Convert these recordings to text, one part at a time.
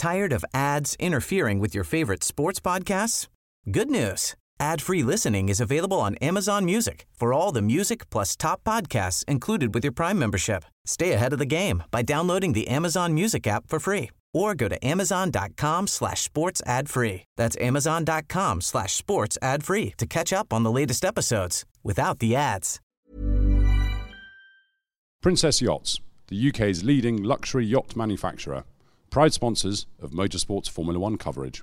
Tired of ads interfering with your favorite sports podcasts? Good news. Ad-free listening is available on Amazon Music for all the music plus top podcasts included with your Prime membership. Stay ahead of the game by downloading the Amazon Music app for free or go to amazon.com/sports ad free. That's amazon.com/sports ad free to catch up on the latest episodes without the ads. Princess Yachts, the UK's leading luxury yacht manufacturer, proud sponsors of motorsports Formula One coverage.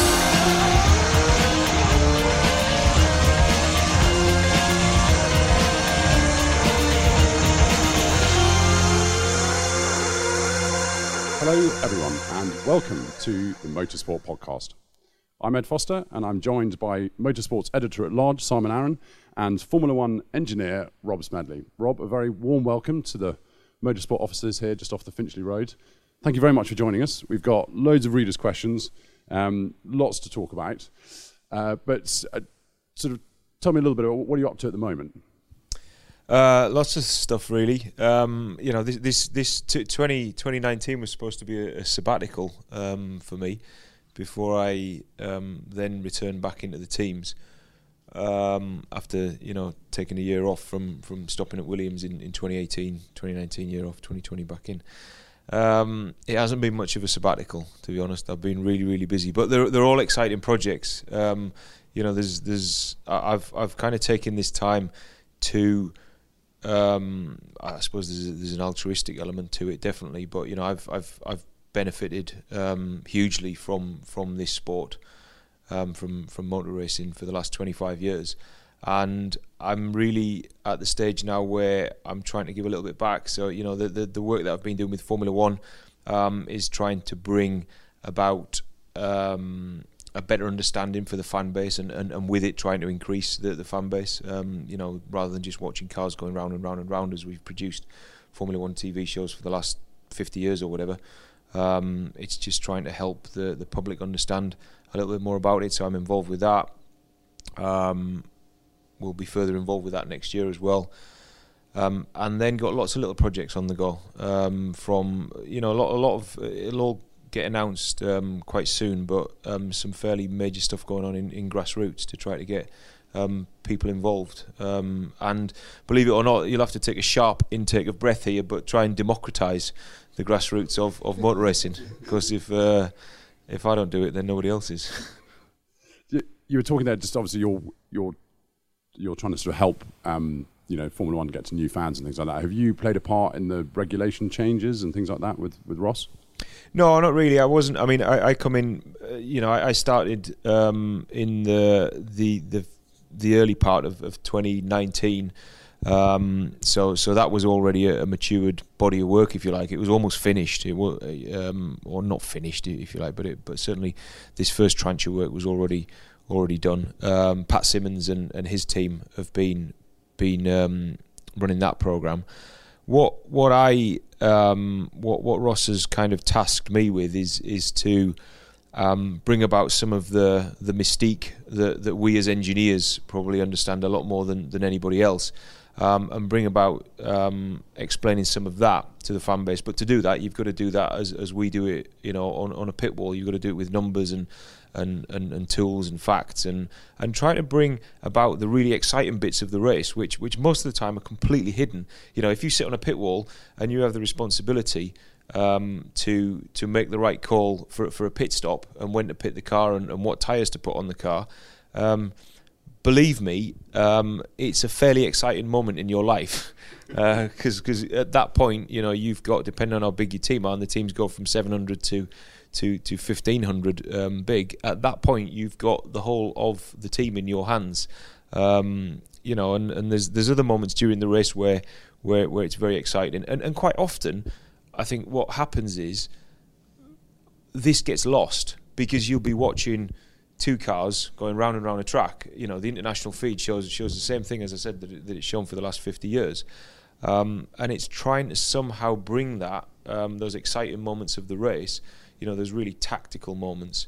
Hello everyone and welcome to the Motorsport Podcast. I'm Ed Foster and I'm joined by Motorsports Editor-at-Large Simon Arron and Formula One engineer Rob Smedley. Rob, a very warm welcome to the Motorsport offices here just off the Finchley Road. Thank you very much for joining us. We've got loads of readers' questions, lots to talk about. But sort of tell me a little bit about what are you up to at the moment? Lots of stuff, really. This 2019 was supposed to be a sabbatical for me before I then returned back into the teams after taking a year off from stopping at Williams in 2018, 2019 year off, 2020 back in. It hasn't been much of a sabbatical, to be honest. I've been really, really busy, but they're all exciting projects. I've kind of taken this time to. I suppose there's an altruistic element to it, definitely. But I've benefited hugely from this sport, from motor racing for the last 25 years, and I'm really at the stage now where I'm trying to give a little bit back. So the work that I've been doing with Formula One is trying to bring about a better understanding for the fan base, and with it trying to increase the fan base, rather than just watching cars going round and round and round as we've produced Formula One TV shows for the last 50 years or whatever. It's just trying to help the public understand a little bit more about it, so I'm involved with that. We'll be further involved with that next year as well. And then got lots of little projects on the go, from a lot of it'll all get announced quite soon, but some fairly major stuff going on in grassroots to try to get people involved. And believe it or not, you'll have to take a sharp intake of breath here, but try and democratise the grassroots of motor racing, because if I don't do it, then nobody else is. You were talking there, just obviously you're trying to sort of help Formula One get to new fans and things like that. Have you played a part in the regulation changes and things like that with Ross? No, not really. I wasn't. I mean, I come in. I started in the early part of 2019. So that was already a matured body of work, if you like. It was almost finished. It was, or not finished, if you like, but certainly this first tranche of work was already done. Pat Simmons and his team have been running that program. What Ross has kind of tasked me with is to bring about some of the mystique that we as engineers probably understand a lot more than anybody else, and bring about explaining some of that to the fan base. But to do that, you've got to do that as we do it, on a pit wall. You've got to do it with numbers and tools and facts, and try to bring about the really exciting bits of the race, which most of the time are completely hidden. If you sit on a pit wall and you have the responsibility to make the right call for a pit stop, and when to pit the car, and what tyres to put on the car, believe me, it's a fairly exciting moment in your life, because at that point, you've got, depending on how big your team are, and the teams go from 700 to 1,500 big. At that point, you've got the whole of the team in your hands. And there's other moments during the race where it's very exciting, and quite often, I think what happens is this gets lost because you'll be watching two cars going round and round a track. The international feed shows the same thing, as I said, that it's shown for the last 50 years. And it's trying to somehow bring that those exciting moments of the race, those really tactical moments,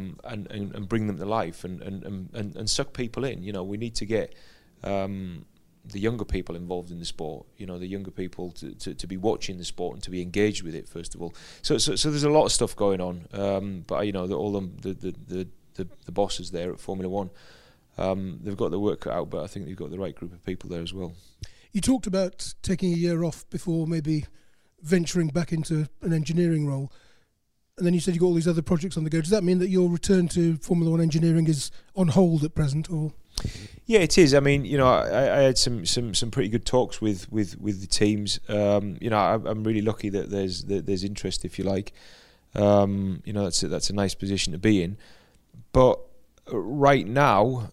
and bring them to life and suck people in. We need to get younger people involved in the sport, the younger people to be watching the sport and to be engaged with it first of all. So there's a lot of stuff going on, but all the bosses there at Formula One, they've got their work cut out, but I think they've got the right group of people there as well. You talked about taking a year off before maybe venturing back into an engineering role, and then you said you got all these other projects on the go. Does that mean that your return to Formula One engineering is on hold at present, or? Yeah, it is. I mean, I had some pretty good talks with the teams. I'm really lucky that there's interest, if you like. That's a nice position to be in. But right now,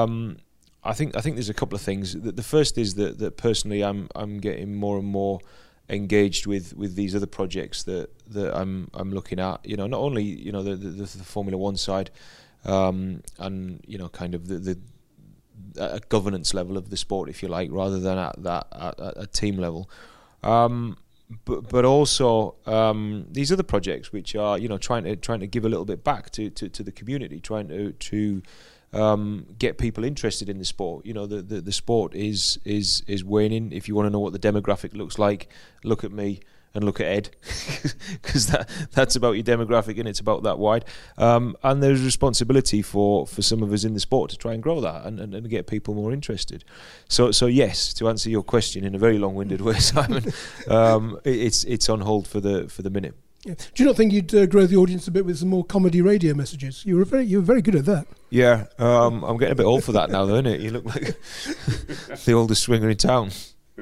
I think there's a couple of things. The first is that personally, I'm getting more and more engaged with these other projects that I'm looking at. Not only the Formula One side, and kind of the governance level of the sport, if you like, rather than at a team level. But also these other projects, which are trying to give a little bit back to the community, trying to get people interested in the sport. The sport is waning. If you want to know what the demographic looks like, look at me and look at Ed, because that's about your demographic, and it's about that wide. And there's responsibility for some of us in the sport to try and grow that and get people more interested. So yes, to answer your question in a very long-winded way, Simon, it's on hold for the minute. Yeah. Do you not think you'd grow the audience a bit with some more comedy radio messages? You were very good at that. Yeah, I'm getting a bit old for that now, though, isn't it? You look like the oldest swinger in town.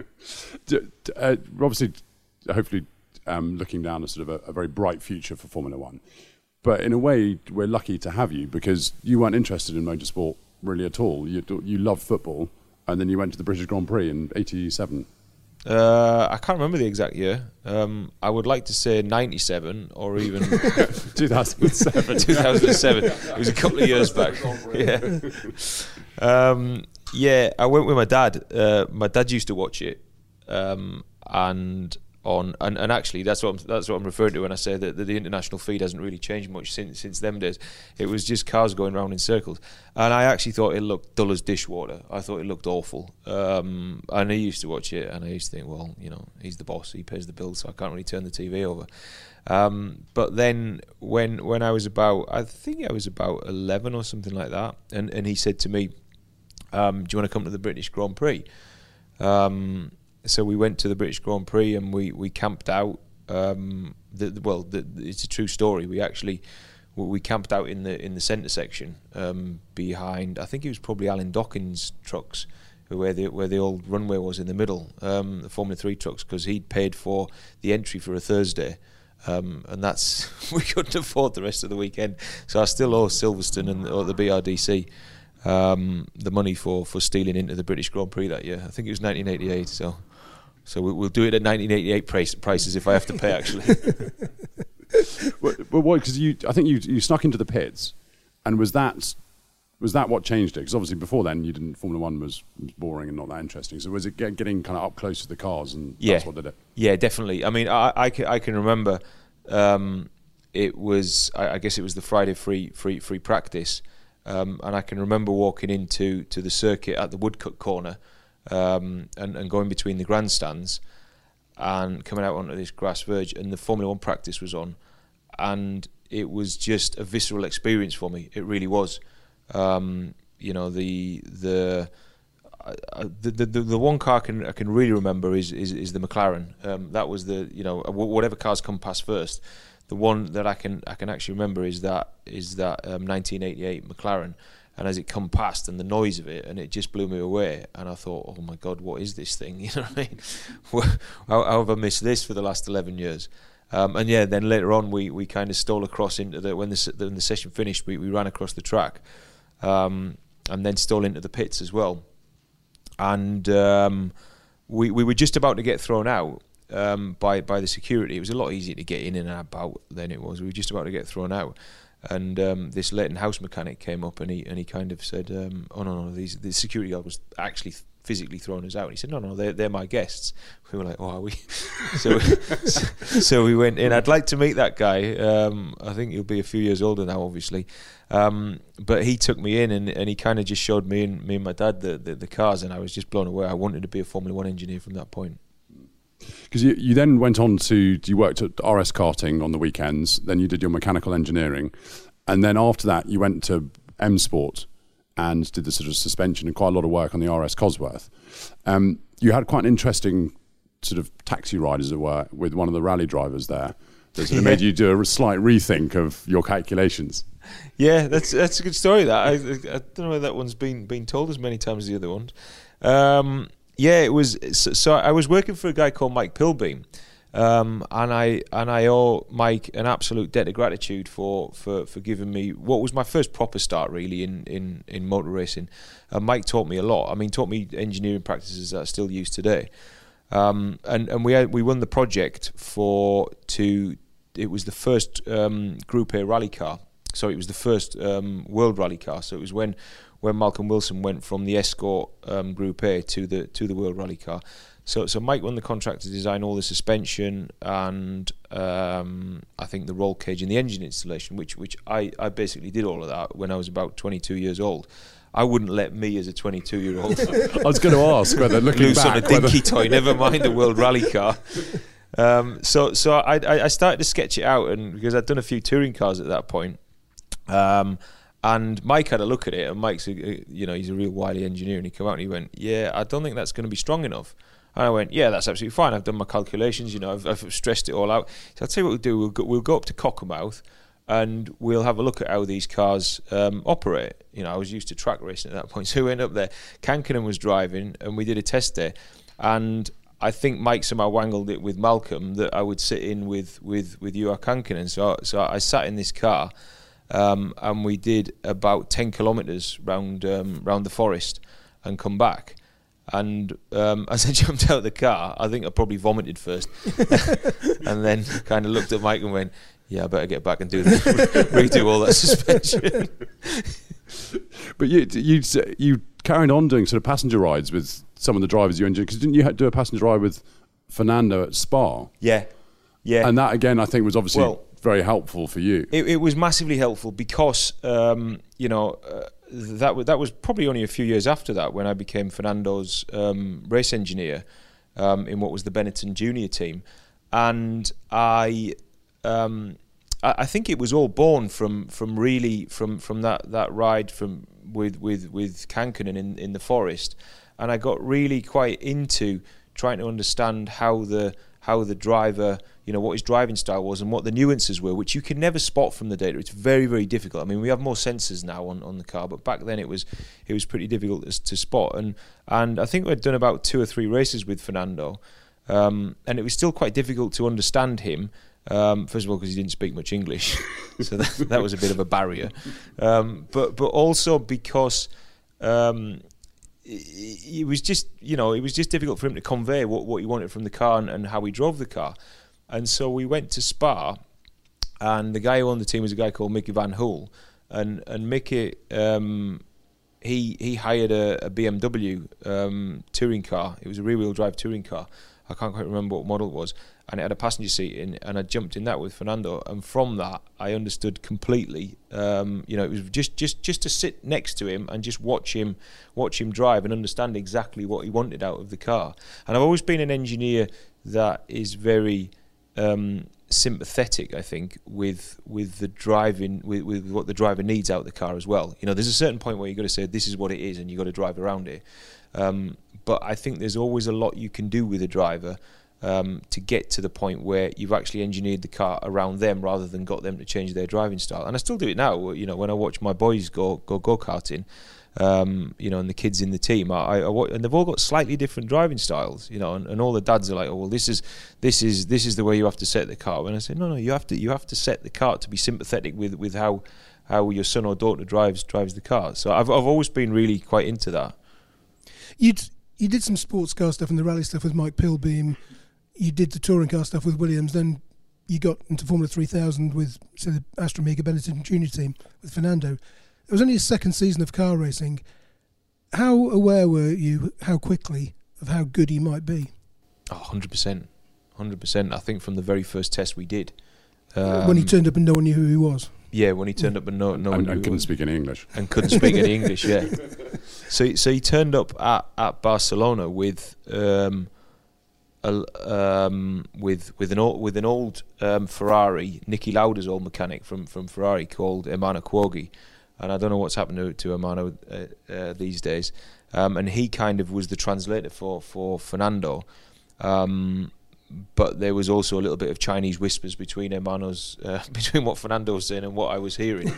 Obviously, hopefully, looking down a sort of a very bright future for Formula One. But in a way, we're lucky to have you, because you weren't interested in motorsport really at all. You loved football, and then you went to the British Grand Prix in '87. I can't remember the exact year. I would like to say 97 or even 2007. 2007. It was a couple of years back. Yeah. I went with my dad. My dad used to watch it, and actually that's what I'm referring to when I say that the international feed hasn't really changed much since them days. It was just cars going round in circles, and I actually thought it looked dull as dishwater. I thought it looked awful, and I used to watch it, and I used to think, well, he's the boss, he pays the bills, so I can't really turn the TV over. But then when I was about 11 or something like that, and he said to me, do you want to come to the British Grand Prix? So we went to the British Grand Prix, and we camped out. It's a true story. We camped out in the centre section behind. I think it was probably Alan Dawkins' trucks, where the old runway was in the middle. The Formula 3 trucks, because he'd paid for the entry for a Thursday, and that's we couldn't afford the rest of the weekend. So I still owe Silverstone or the BRDC the money for stealing into the British Grand Prix that year. I think it was 1988. So we'll do it at 1988 prices if I have to pay, actually. But what? Because I think you snuck into the pits, and was that what changed it? Because obviously before then, Formula One was boring and not that interesting. So was it getting kind of up close to the cars, and that's what did it? Yeah, definitely. I mean, I can remember. It was I guess it was the Friday free practice, and I can remember walking into the circuit at the Woodcut corner. And going between the grandstands and coming out onto this grass verge, and the Formula One practice was on, and it was just a visceral experience for me. It really was. The one car I can really remember is the McLaren. That was whatever cars come past first. The one that I can actually remember is that 1988 McLaren. And as it come past, and the noise of it, and it just blew me away. And I thought, oh my God, what is this thing? You know what I mean? How have I missed this for the last 11 years? And yeah, then later on, we kind of stole across into when the session finished. We ran across the track, and then stole into the pits as well. And we were just about to get thrown out, by the security. It was a lot easier to get in and about than it was. We were just about to get thrown out. And this Leighton House mechanic came up and he kind of said, "Oh no, the security guard was actually physically throwing us out." And he said, "No, they're my guests." We were like, "Oh, are we?" so we went in. I'd like to meet that guy. I think he'll be a few years older now, obviously. But he took me in and he kind of just showed me and my dad the cars, and I was just blown away. I wanted to be a Formula One engineer from that point. Because you then went on you worked at RS Karting on the weekends, then you did your mechanical engineering, and then after that you went to M Sport and did the sort of suspension and quite a lot of work on the RS Cosworth. You had quite an interesting sort of taxi ride, as it were, with one of the rally drivers there that sort of made you do a slight rethink of your calculations. Yeah, that's a good story. That I don't know whether that one's been told as many times as the other ones. Yeah, it was. So I was working for a guy called Mike Pilbeam, and I owe Mike an absolute debt of gratitude for giving me what was my first proper start really in motor racing. Mike taught me a lot. I mean, taught me engineering practices that I still use today. And we won the project it was the first Group A rally car. So it was the first world rally car. So it was when Malcolm Wilson went from the Escort Group A to the World Rally car. So Mike won the contract to design all the suspension and I think the roll cage and the engine installation, which I basically did all of that when I was about 22 years old. I wouldn't let me as a 22-year-old. I was going to ask whether looking loose back, on a dinky toy, never mind a World Rally car. So I started to sketch it out, and because I'd done a few touring cars at that point. And Mike had a look at it, and Mike's he's a real wily engineer, and he came out and he went, "Yeah, I don't think that's going to be strong enough." And I went, "Yeah, that's absolutely fine. I've done my calculations. I've stressed it all out. So I'll tell you what we'll do. We'll go up to Cockermouth, and we'll have a look at how these cars operate." I was used to track racing at that point, so we went up there. Kankkunen was driving, and we did a test day. And I think Mike somehow wangled it with Malcolm that I would sit in with Juha Kankkunen. So I sat in this car. And we did about 10 kilometres round the forest and come back. And as I jumped out of the car, I think I probably vomited first, and then kind of looked at Mike and went, "Yeah, I better get back and redo all that suspension." But you carried on doing sort of passenger rides with some of the drivers you engineered, because didn't you do a passenger ride with Fernando at Spa? Yeah. And that again, I think, was obviously very helpful for you. It was massively helpful because that was probably only a few years after that when I became Fernando's race engineer in what was the Benetton Junior team, and I think it was all born from that ride with Kankkunen in the forest, and I got really quite into trying to understand how the driver, what his driving style was and what the nuances were, which you can never spot from the data. It's very, very difficult. I mean, we have more sensors now on the car, but back then it was pretty difficult to spot. And I think we'd done about 2 or 3 races with Fernando, and it was still quite difficult to understand him. First of all, because he didn't speak much English, so that was a bit of a barrier. But also because it was just difficult for him to convey what he wanted from the car and how he drove the car. And so we went to Spa, and the guy who owned the team was a guy called Mickey Van Hool, and Mickey he hired a BMW touring car. It was a rear-wheel drive touring car. I can't quite remember what model it was, and it had a passenger seat in, and I jumped in that with Fernando, and from that I understood completely. It was just to sit next to him and just watch him drive and understand exactly what he wanted out of the car. And I've always been an engineer that is very sympathetic, I think, with the driving, with what the driver needs out of the car as well. There's a certain point where you've got to say this is what it is, and you've got to drive around it. But I think there's always a lot you can do with a driver to get to the point where you've actually engineered the car around them rather than got them to change their driving style. And I still do it now. When I watch my boys go-karting, and the kids in the team, and they've all got slightly different driving styles, and all the dads are like, "Oh, well, this is the way you have to set the car." When I say, no, you have to set the car to be sympathetic with how your son or daughter drives the car. So I've always been really quite into that. You did some sports car stuff and the rally stuff with Mike Pilbeam. you did the touring car stuff with Williams, then you got into Formula 3000 with, say, the Aston Martin Benetton Junior team with Fernando. It was only his second season of car racing. How aware were you, how quickly, of how good he might be? Oh, 100%. 100%. I think from the very first test we did. When he turned up and no one knew who he was. Yeah, when he turned up and no one knew and couldn't speak any English. And couldn't speak any English, yeah. So he turned up at Barcelona with an old Ferrari, Niki Lauda's old mechanic from Ferrari, called Ermanno Cuoghi, and I don't know what's happened to Ermanno these days. And he kind of was the translator for Fernando. But there was also a little bit of Chinese whispers between between what Fernando was saying and what I was hearing.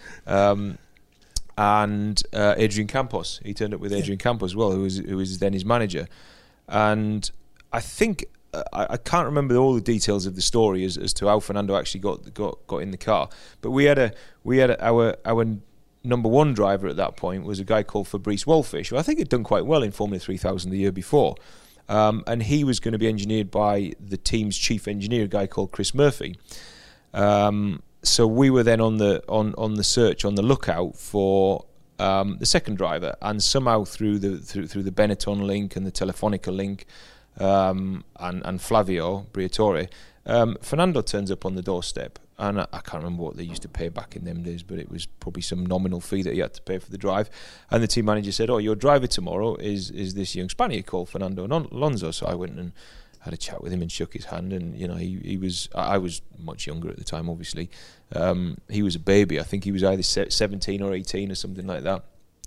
And Adrian Campos, he turned up with Adrian Campos as well, who was then his manager. And I think I can't remember all the details of the story as to how Fernando actually got in the car. But we had our number one driver at that point was a guy called Fabrice Wolfish, who I think had done quite well in Formula 3000 the year before. And he was going to be engineered by the team's chief engineer, a guy called Chris Murphy. So we were then on the search, on the lookout for the second driver, and somehow through the Benetton link and the Telefonica link, and Flavio Briatore, Fernando turns up on the doorstep. And I can't remember what they used to pay back in them days, but it was probably some nominal fee that he had to pay for the drive. And the team manager said, "Oh, your driver tomorrow is this young Spaniard called Fernando Alonso." So I went and had a chat with him and shook his hand. And he was. I was much younger at the time, obviously. He was a baby. I think he was either 17 or 18 or something like that.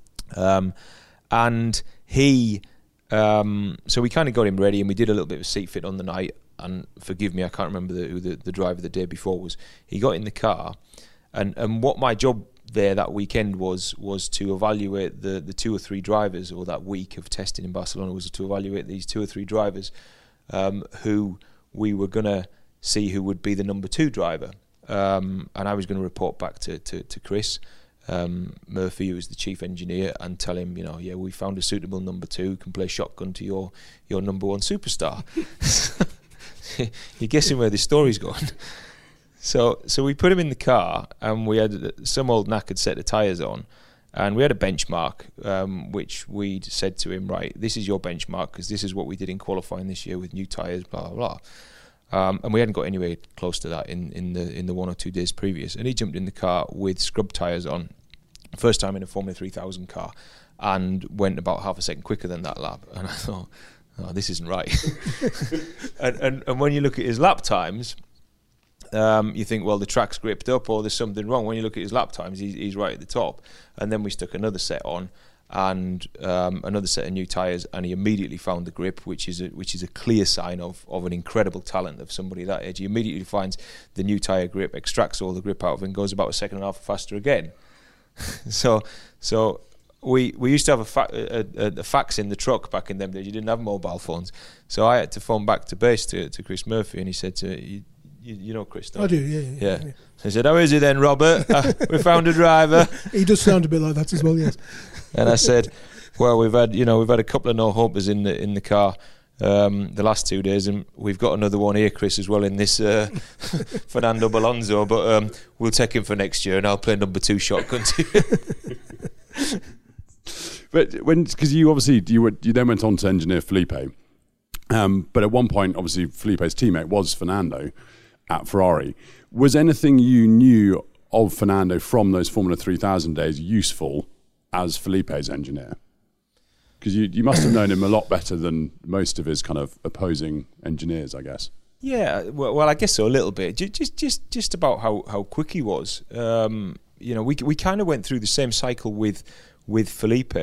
And he. So we kind of got him ready, and we did a little bit of a seat fit on the night. And forgive me, I can't remember who the driver the day before was. He got in the car, and what my job there that weekend was to evaluate the 2 or 3 drivers, or that week of testing in Barcelona was to evaluate these 2 or 3 drivers who we were going to see who would be the number 2 driver. And I was going to report back to Chris Murphy, who was the chief engineer, and tell him, we found a suitable number 2 who can play shotgun to your number 1 superstar. You're guessing where this story's going. So we put him in the car, and we had some old knackered set of tyres on, and we had a benchmark, which we'd said to him, right, this is your benchmark, because this is what we did in qualifying this year with new tyres, blah, blah, blah. And we hadn't got anywhere close to that in the 1 or 2 days previous. And he jumped in the car with scrub tyres on, first time in a Formula 3000 car, and went about half a second quicker than that lap. And I thought, oh, this isn't right. and when you look at his lap times, you think, well, the track's gripped up or there's something wrong. When you look at his lap times, he's right at the top. And then we stuck another set on, and another set of new tyres, and he immediately found the grip, which is a clear sign of an incredible talent of somebody that age. He immediately finds the new tyre grip, extracts all the grip out of it, and goes about a second and a half faster again. So we used to have a fax in the truck back in them days. You didn't have mobile phones, so I had to phone back to base to Chris Murphy, and he said to you know Chris, don't you? I do, yeah. So I said, "How is it then, Robert? We found a driver." He does sound a bit like that as well, yes. And I said, "Well, we've had a couple of no-hopers in the car the last 2 days, and we've got another one here, Chris, as well in this Fernando Alonso, but we'll take him for next year, and I'll play number 2 shotgun to you." But because you then went on to engineer Felipe, but at one point, obviously, Felipe's teammate was Fernando at Ferrari. Was anything you knew of Fernando from those Formula 3000 days useful as Felipe's engineer? Because you must have known him a lot better than most of his kind of opposing engineers, I guess. Yeah, well, I guess so, a little bit. Just about how quick he was. We kind of went through the same cycle with Felipe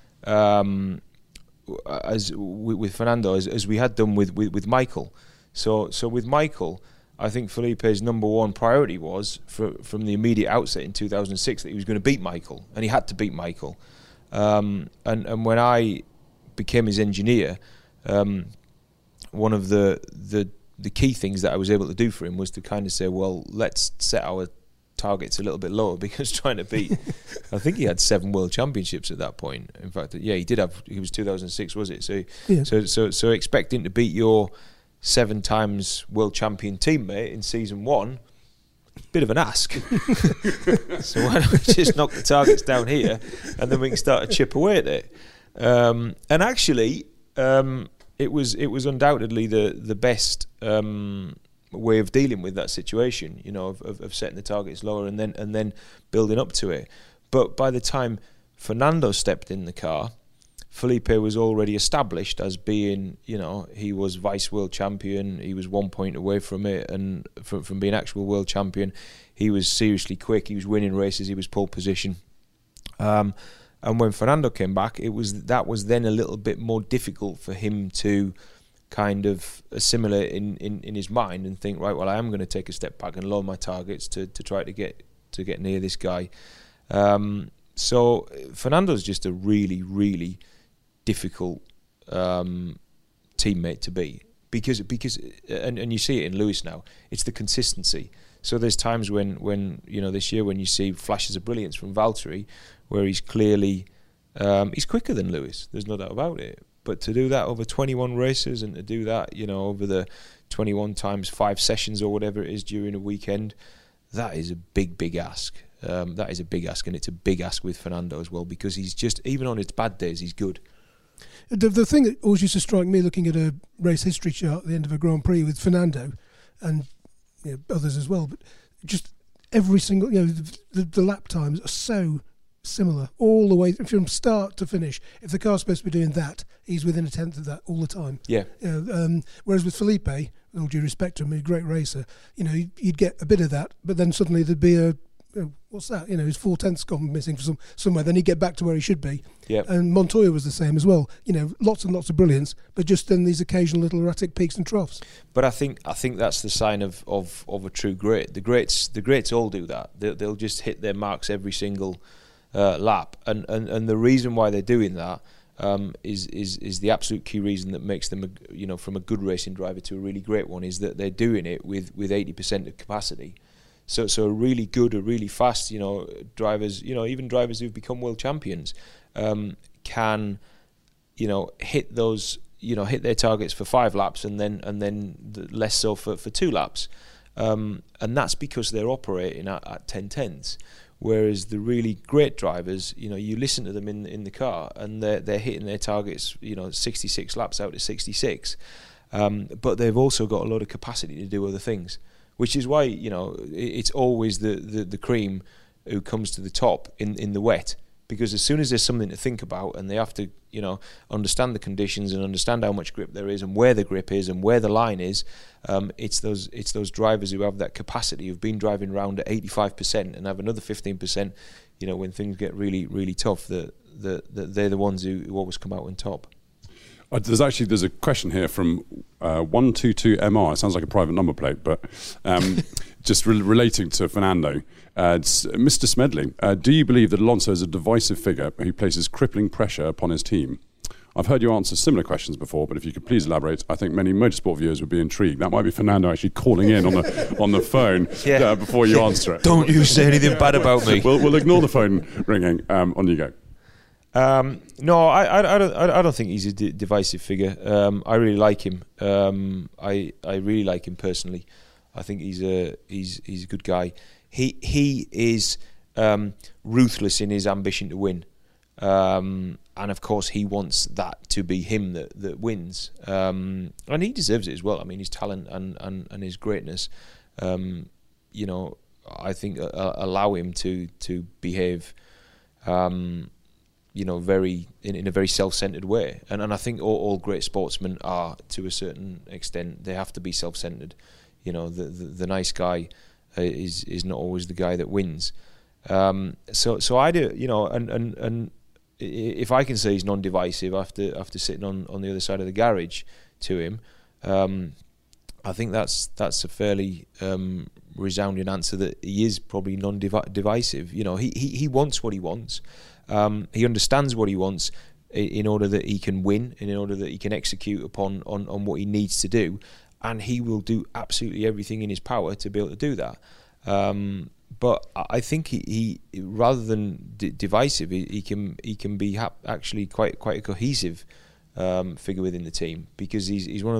as with Fernando as we had done with Michael. So with Michael, I think Felipe's number 1 priority was from the immediate outset in 2006 that he was going to beat Michael, and he had to beat Michael. And when I became his engineer, one of the key things that I was able to do for him was to kind of say, well, let's set our targets a little bit lower, because trying to beat, I think he had 7 world championships at that point. In fact, yeah, he was 2006, was it? So, yeah. so expecting to beat your 7 times world champion teammate in season 1, bit of an ask. So why don't we just knock the targets down here, and then we can start to chip away at it. And actually, it was undoubtedly the best way of dealing with that situation, of setting the targets lower and then building up to it. But by the time Fernando stepped in the car, Felipe was already established as being, he was vice world champion. He was 1 point away from it, and from being actual world champion. He was seriously quick. He was winning races. He was pole position. And when Fernando came back, that was then a little bit more difficult for him to kind of assimilate in his mind and think, right, well, I am going to take a step back and lower my targets to try to get near this guy. So Fernando's just a really, really difficult teammate to be, because and you see it in Lewis now. It's the consistency. So there's times when this year when you see flashes of brilliance from Valtteri, where he's clearly he's quicker than Lewis. There's no doubt about it. But to do that over 21 races, and to do that, over the 21 times 5 sessions or whatever it is during a weekend, that is a big ask. That is a big ask, and it's a big ask with Fernando as well, because he's just, even on his bad days, he's good. The thing that always used to strike me looking at a race history chart at the end of a Grand Prix with Fernando and others as well, but just every single, the lap times are so similar all the way from start to finish. If the car's supposed to be doing that, he's within a tenth of that all the time. Yeah. Whereas with Felipe, with all due respect to him, he's a great racer, you'd get a bit of that, but then suddenly there'd be a, what's that? His 4/10 gone missing from somewhere. Then he'd get back to where he should be. Yep. And Montoya was the same as well. Lots and lots of brilliance, but just then these occasional little erratic peaks and troughs. But I think that's the sign of a true great. The greats all do that. They'll just hit their marks every single lap, and the reason why they're doing that is the absolute key reason that makes them from a good racing driver to a really great one, is that they're doing it with 80% of capacity. So a really good, a really fast, drivers, even drivers who've become world champions, can, hit those, hit their targets for 5 laps and then less so for 2 laps, and that's because they're operating at 10/10s. Whereas the really great drivers, you listen to them in the car, and they're hitting their targets, 66 laps out of 66, but they've also got a lot of capacity to do other things. Which is why, it's always the cream who comes to the top in the wet. Because as soon as there's something to think about, and they have to, understand the conditions and understand how much grip there is and where the grip is and where the line is, it's those drivers who have that capacity, who've been driving around at 85% and have another 15%, when things get really, really tough, that they're the ones who always come out on top. There's a question here from 122MR. It sounds like a private number plate, but just relating to Fernando. It's Mr. Smedley, do you believe that Alonso is a divisive figure who places crippling pressure upon his team? I've heard you answer similar questions before, but if you could please elaborate, I think many motorsport viewers would be intrigued. That might be Fernando actually calling in on the phone before you answer it. Don't you say anything bad about me. We'll ignore the phone ringing. On you go. No, I don't think he's a divisive figure. I really like him. I really like him personally. I think he's a good guy. He is ruthless in his ambition to win, and of course he wants that to be him that wins. And he deserves it as well. I mean, his talent and his greatness, I think allow him to behave. Very in a very self-centered way, and I think all great sportsmen are, to a certain extent. They have to be self-centered. The nice guy is not always the guy that wins. So I do, and if I can say he's non-divisive after sitting on the other side of the garage to him, I think that's a fairly resounding answer, that he is probably non-divisive. He wants what he wants. He understands what he wants in order that he can win, and in order that he can execute upon what he needs to do, and he will do absolutely everything in his power to be able to do that. But I think he rather than divisive, he can be actually quite a cohesive figure within the team, because he's one of those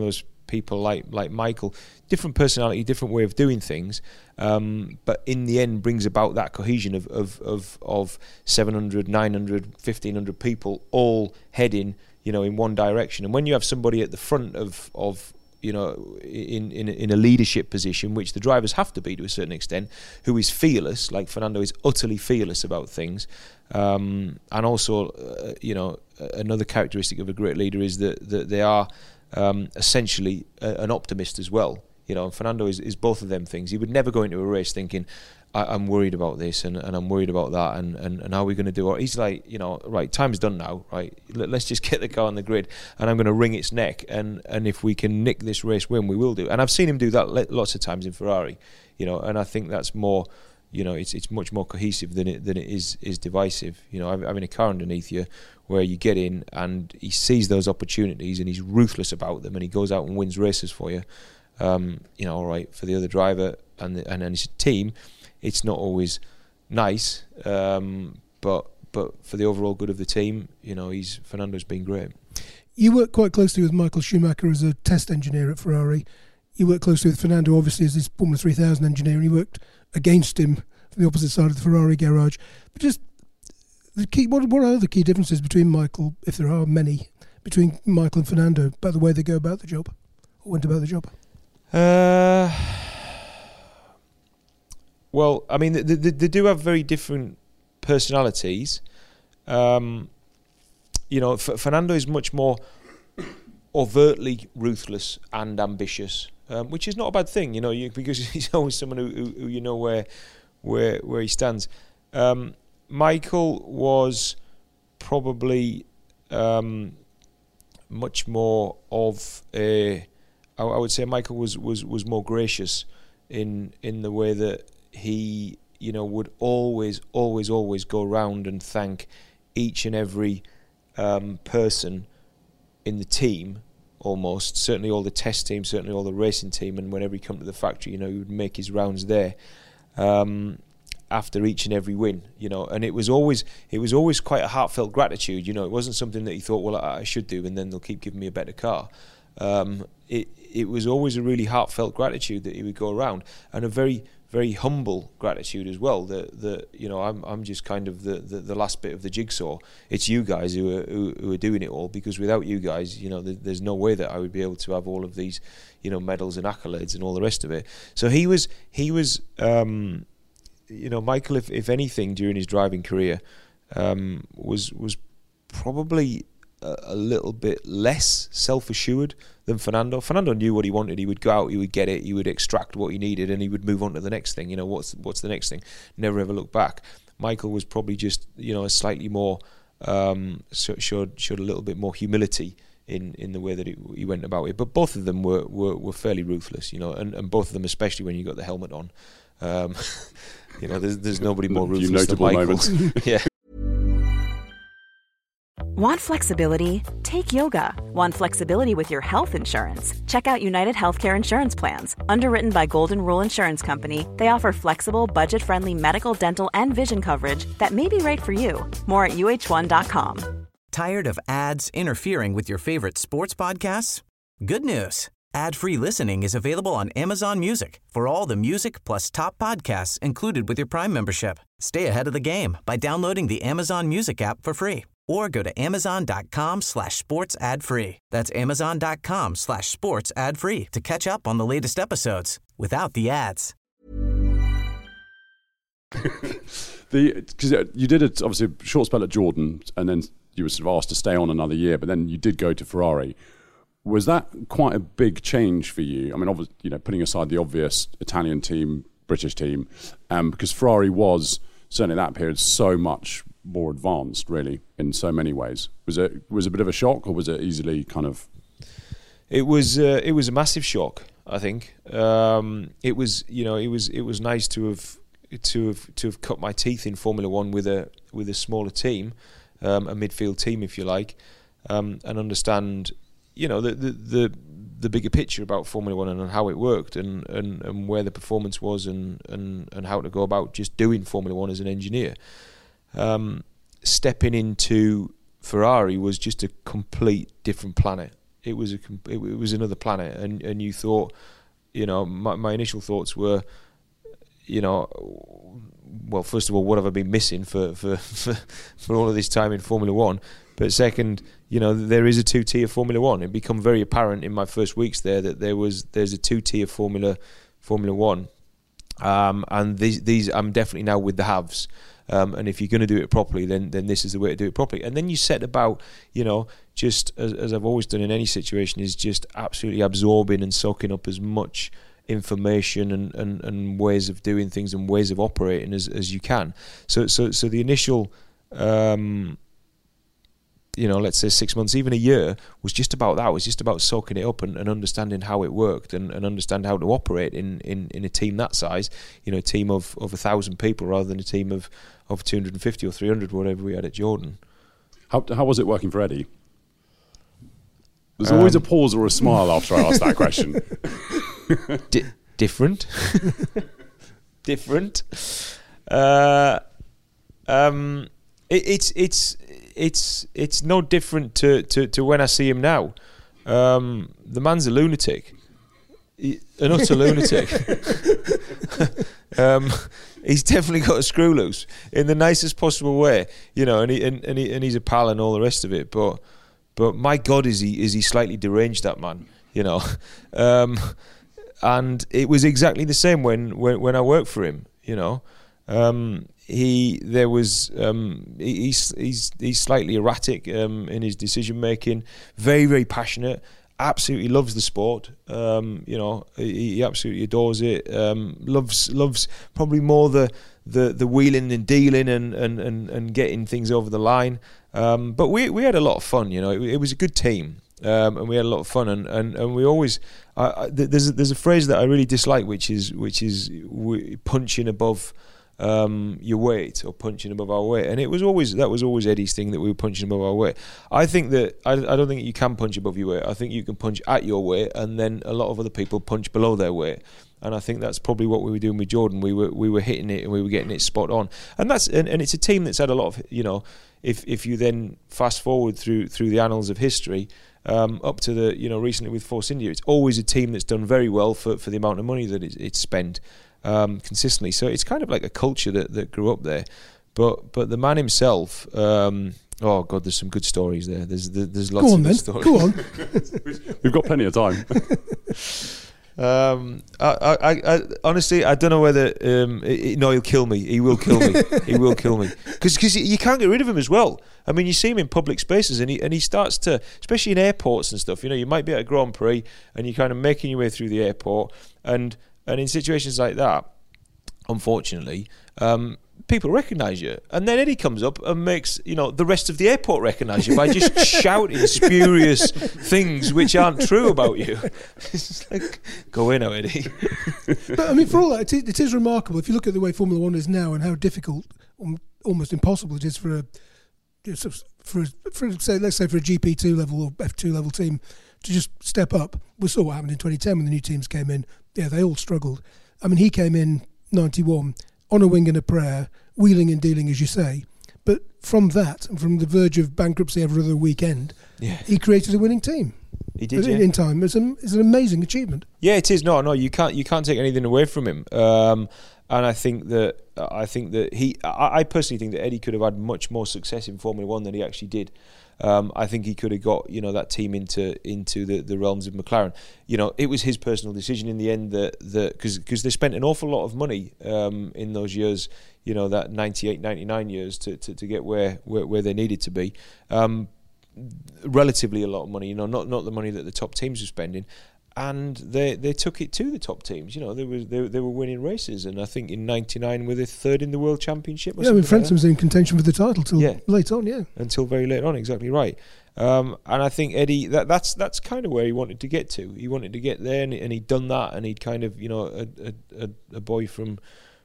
people like Michael, different personality, different way of doing things, but in the end brings about that cohesion of 700, 900, 1,500 people all heading, in one direction. And when you have somebody at the front of in a leadership position, which the drivers have to be to a certain extent, who is fearless, like Fernando is utterly fearless about things, and also, another characteristic of a great leader is that they are essentially an optimist as well. And Fernando is both of them things. He would never go into a race thinking, I'm worried about this and I'm worried about that and how are we going to do it. He's like, right, time's done now, right? Let's just get the car on the grid and I'm going to wring its neck, and if we can nick this race win, we will do. And I've seen him do that lots of times in Ferrari, and I think that's more, it's much more cohesive than it is divisive. Having a car underneath you where you get in and he sees those opportunities and he's ruthless about them and he goes out and wins races for you. All right, for the other driver and his team, it's not always nice, but for the overall good of the team, Fernando's been great. You work quite closely with Michael Schumacher as a test engineer at Ferrari. You work closely with Fernando, obviously, as his Formula 3000 engineer, and you worked against him from the opposite side of the Ferrari garage. But just what are the key differences between Michael, if there are many, between Michael and Fernando about the way they go about the job, or went about the job? Well, I mean, they do have very different personalities. Fernando is much more overtly ruthless and ambitious, which is not a bad thing, because he's always someone who you know where he stands. Michael was probably much more of a. I would say Michael was more gracious in the way that he, would always go around and thank each and every person in the team, almost, certainly all the test team, certainly all the racing team, and whenever he come to the factory, he would make his rounds there after each and every win, and it was always quite a heartfelt gratitude. It wasn't something that he thought, well, I should do, and then they'll keep giving me a better car. It was always a really heartfelt gratitude that he would go around, and a very, very humble gratitude as well. That I'm just kind of the last bit of the jigsaw. It's you guys who are doing it all, because without you guys, there's no way that I would be able to have all of these, medals and accolades and all the rest of it. So he was Michael, if anything, during his driving career, was probably a little bit less self-assured than Fernando. Fernando knew what he wanted. He would go out, he would get it, he would extract what he needed, and he would move on to the next thing. What's the next thing? Never ever look back. Michael was probably just, a slightly more showed a little bit more humility in the way that he went about it. But both of them were fairly ruthless, and both of them, especially when you got the helmet on. There's notable more ruthless than Michael. Yeah. Want flexibility? Take yoga. Want flexibility with your health insurance? Check out United Healthcare Insurance Plans. Underwritten by Golden Rule Insurance Company, they offer flexible, budget-friendly medical, dental, and vision coverage that may be right for you. More at uh1.com. Tired of ads interfering with your favorite sports podcasts? Good news. Ad-free listening is available on Amazon Music for all the music plus top podcasts included with your Prime membership. Stay ahead of the game by downloading the Amazon Music app for free. Or go to amazon.com/sports ad free. That's amazon.com/sports ad free to catch up on the latest episodes without the ads. Because you did obviously a short spell at Jordan, and then you were sort of asked to stay on another year, but then you did go to Ferrari. Was that quite a big change for you? I mean, obviously, putting aside the obvious Italian team, British team, because Ferrari was certainly at that period so much more advanced, really, in so many ways. Was it a bit of a shock, or was it easily kind of? It was a massive shock, I think. It was nice to have cut my teeth in Formula One with a smaller team, a midfield team, if you like, and understand, the bigger picture about Formula One and how it worked and where the performance was and how to go about just doing Formula One as an engineer. Stepping into Ferrari was just a complete different planet. it was another planet, and you thought, you know, my initial thoughts were, you know, well, first of all, what have I been missing for all of this time in Formula One? But second, you know, there is a two-tier Formula One. It became very apparent in my first weeks there that there's a two-tier Formula One, and these I'm definitely now with the haves. And if you're going to do it properly, then this is the way to do it properly. And then you set about, you know, just as I've always done in any situation, is just absolutely absorbing and soaking up as much information and ways of doing things and ways of operating as you can. So the initial, you know, let's say 6 months, even a year, was just about that. It was just about soaking it up and understanding how it worked and understand how to operate in a team that size, you know, a team of 1,000 people rather than a team of 250 or 300, whatever we had at Jordan. How was it working for Eddie? There's always a pause or a smile after I ask that question. Different. Different. It's no different to when I see him now. The man's a lunatic, an utter lunatic. He's definitely got a screw loose in the nicest possible way, you know, and he's a pal and all the rest of it. But my God, is he slightly deranged, that man, you know? And it was exactly the same when I worked for him, you know. He's slightly erratic in his decision making, very, very passionate, absolutely loves the sport, you know, he absolutely adores it, loves probably more the wheeling and dealing and getting things over the line, but we had a lot of fun, you know. It was a good team, and we had a lot of fun, and we always there's a phrase that I really dislike, which is punching above your weight, or punching above our weight, and that was always Eddie's thing, that we were punching above our weight. I think that I don't think you can punch above your weight. I think you can punch at your weight, and then a lot of other people punch below their weight. And I think that's probably what we were doing with Jordan. We were hitting it and we were getting it spot on. And that's and it's a team that's had a lot of, you know, if you then fast forward through the annals of history, up to the, you know, recently with Force India, it's always a team that's done very well for the amount of money that it's spent. Consistently, so it's kind of like a culture that grew up there, but the man himself, oh God, there's some good stories there. There's lots of good stories. Go on. We've got plenty of time. I honestly, I don't know whether no, he'll kill me. He will kill me. He will kill me because you can't get rid of him as well. I mean, you see him in public spaces, and he starts to, especially in airports and stuff. You know, you might be at a Grand Prix and you're kind of making your way through the airport, and in situations like that, unfortunately, people recognise you. And then Eddie comes up and makes, you know, the rest of the airport recognise you by just shouting spurious things which aren't true about you. It's like, go in now, Eddie. But I mean, for all that, it is remarkable. If you look at the way Formula One is now and how difficult, almost impossible it is for let's say for a GP2 level or F2 level team to just step up. We saw what happened in 2010 when the new teams came in. Yeah, they all struggled. I mean, he came in 91 on a wing and a prayer, wheeling and dealing, as you say. But from that, and from the verge of bankruptcy every other weekend, he created a winning team. He did, in time. It's an amazing achievement. Yeah, it is. No, you can't take anything away from him. And I think that I personally think that Eddie could have had much more success in Formula One than he actually did. I think he could have got, you know, that team into the realms of McLaren. You know, it was his personal decision in the end that because they spent an awful lot of money in those years, you know, that 98, 99 years to get where they needed to be. Relatively a lot of money, you know, not the money that the top teams were spending. And they took it to the top teams. You know, they were winning races, and I think in '99 were they third in the World Championship. I mean, Frentzen was in contention for the title till late on. Until very late on, exactly right. And I think Eddie, that's kind of where he wanted to get to. He wanted to get there, and he'd done that, and he'd kind of, you know, a boy from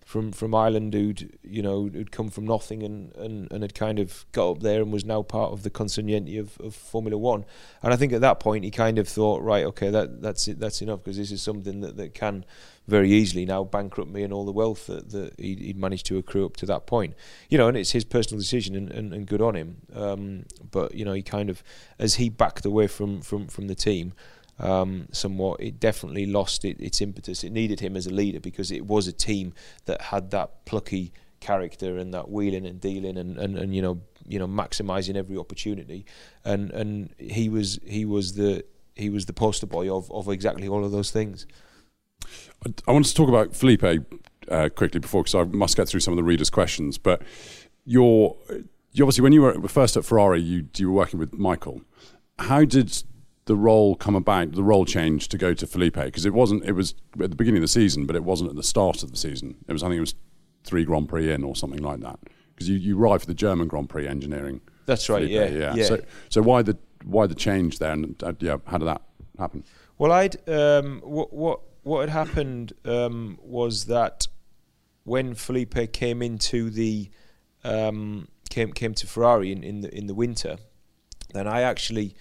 from Ireland who'd come from nothing and had kind of got up there and was now part of the consanguinity of Formula One. And I think at that point he kind of thought, right, okay, that's it, that's enough, because this is something that can very easily now bankrupt me and all the wealth that he'd managed to accrue up to that point. And it's his personal decision and good on him. But he kind of, as he backed away from the team, somewhat, it definitely lost its impetus. It needed him as a leader because it was a team that had that plucky character and that wheeling and dealing and maximising every opportunity, and he was the poster boy of exactly all of those things. I wanted to talk about Felipe quickly before, because I must get through some of the readers' questions. But you obviously, when you were first at Ferrari, you were working with Michael. How did the role come about, the role change to go to Felipe? Because it was at the beginning of the season, but it wasn't at the start of the season. I think it was 3 Grand Prix in or something like that. Because you arrived for the German Grand Prix engineering. That's right. Felipe, yeah. So why the change there? And how did that happen? Well, what had happened was that when Felipe came into the came to Ferrari in the winter, then I actually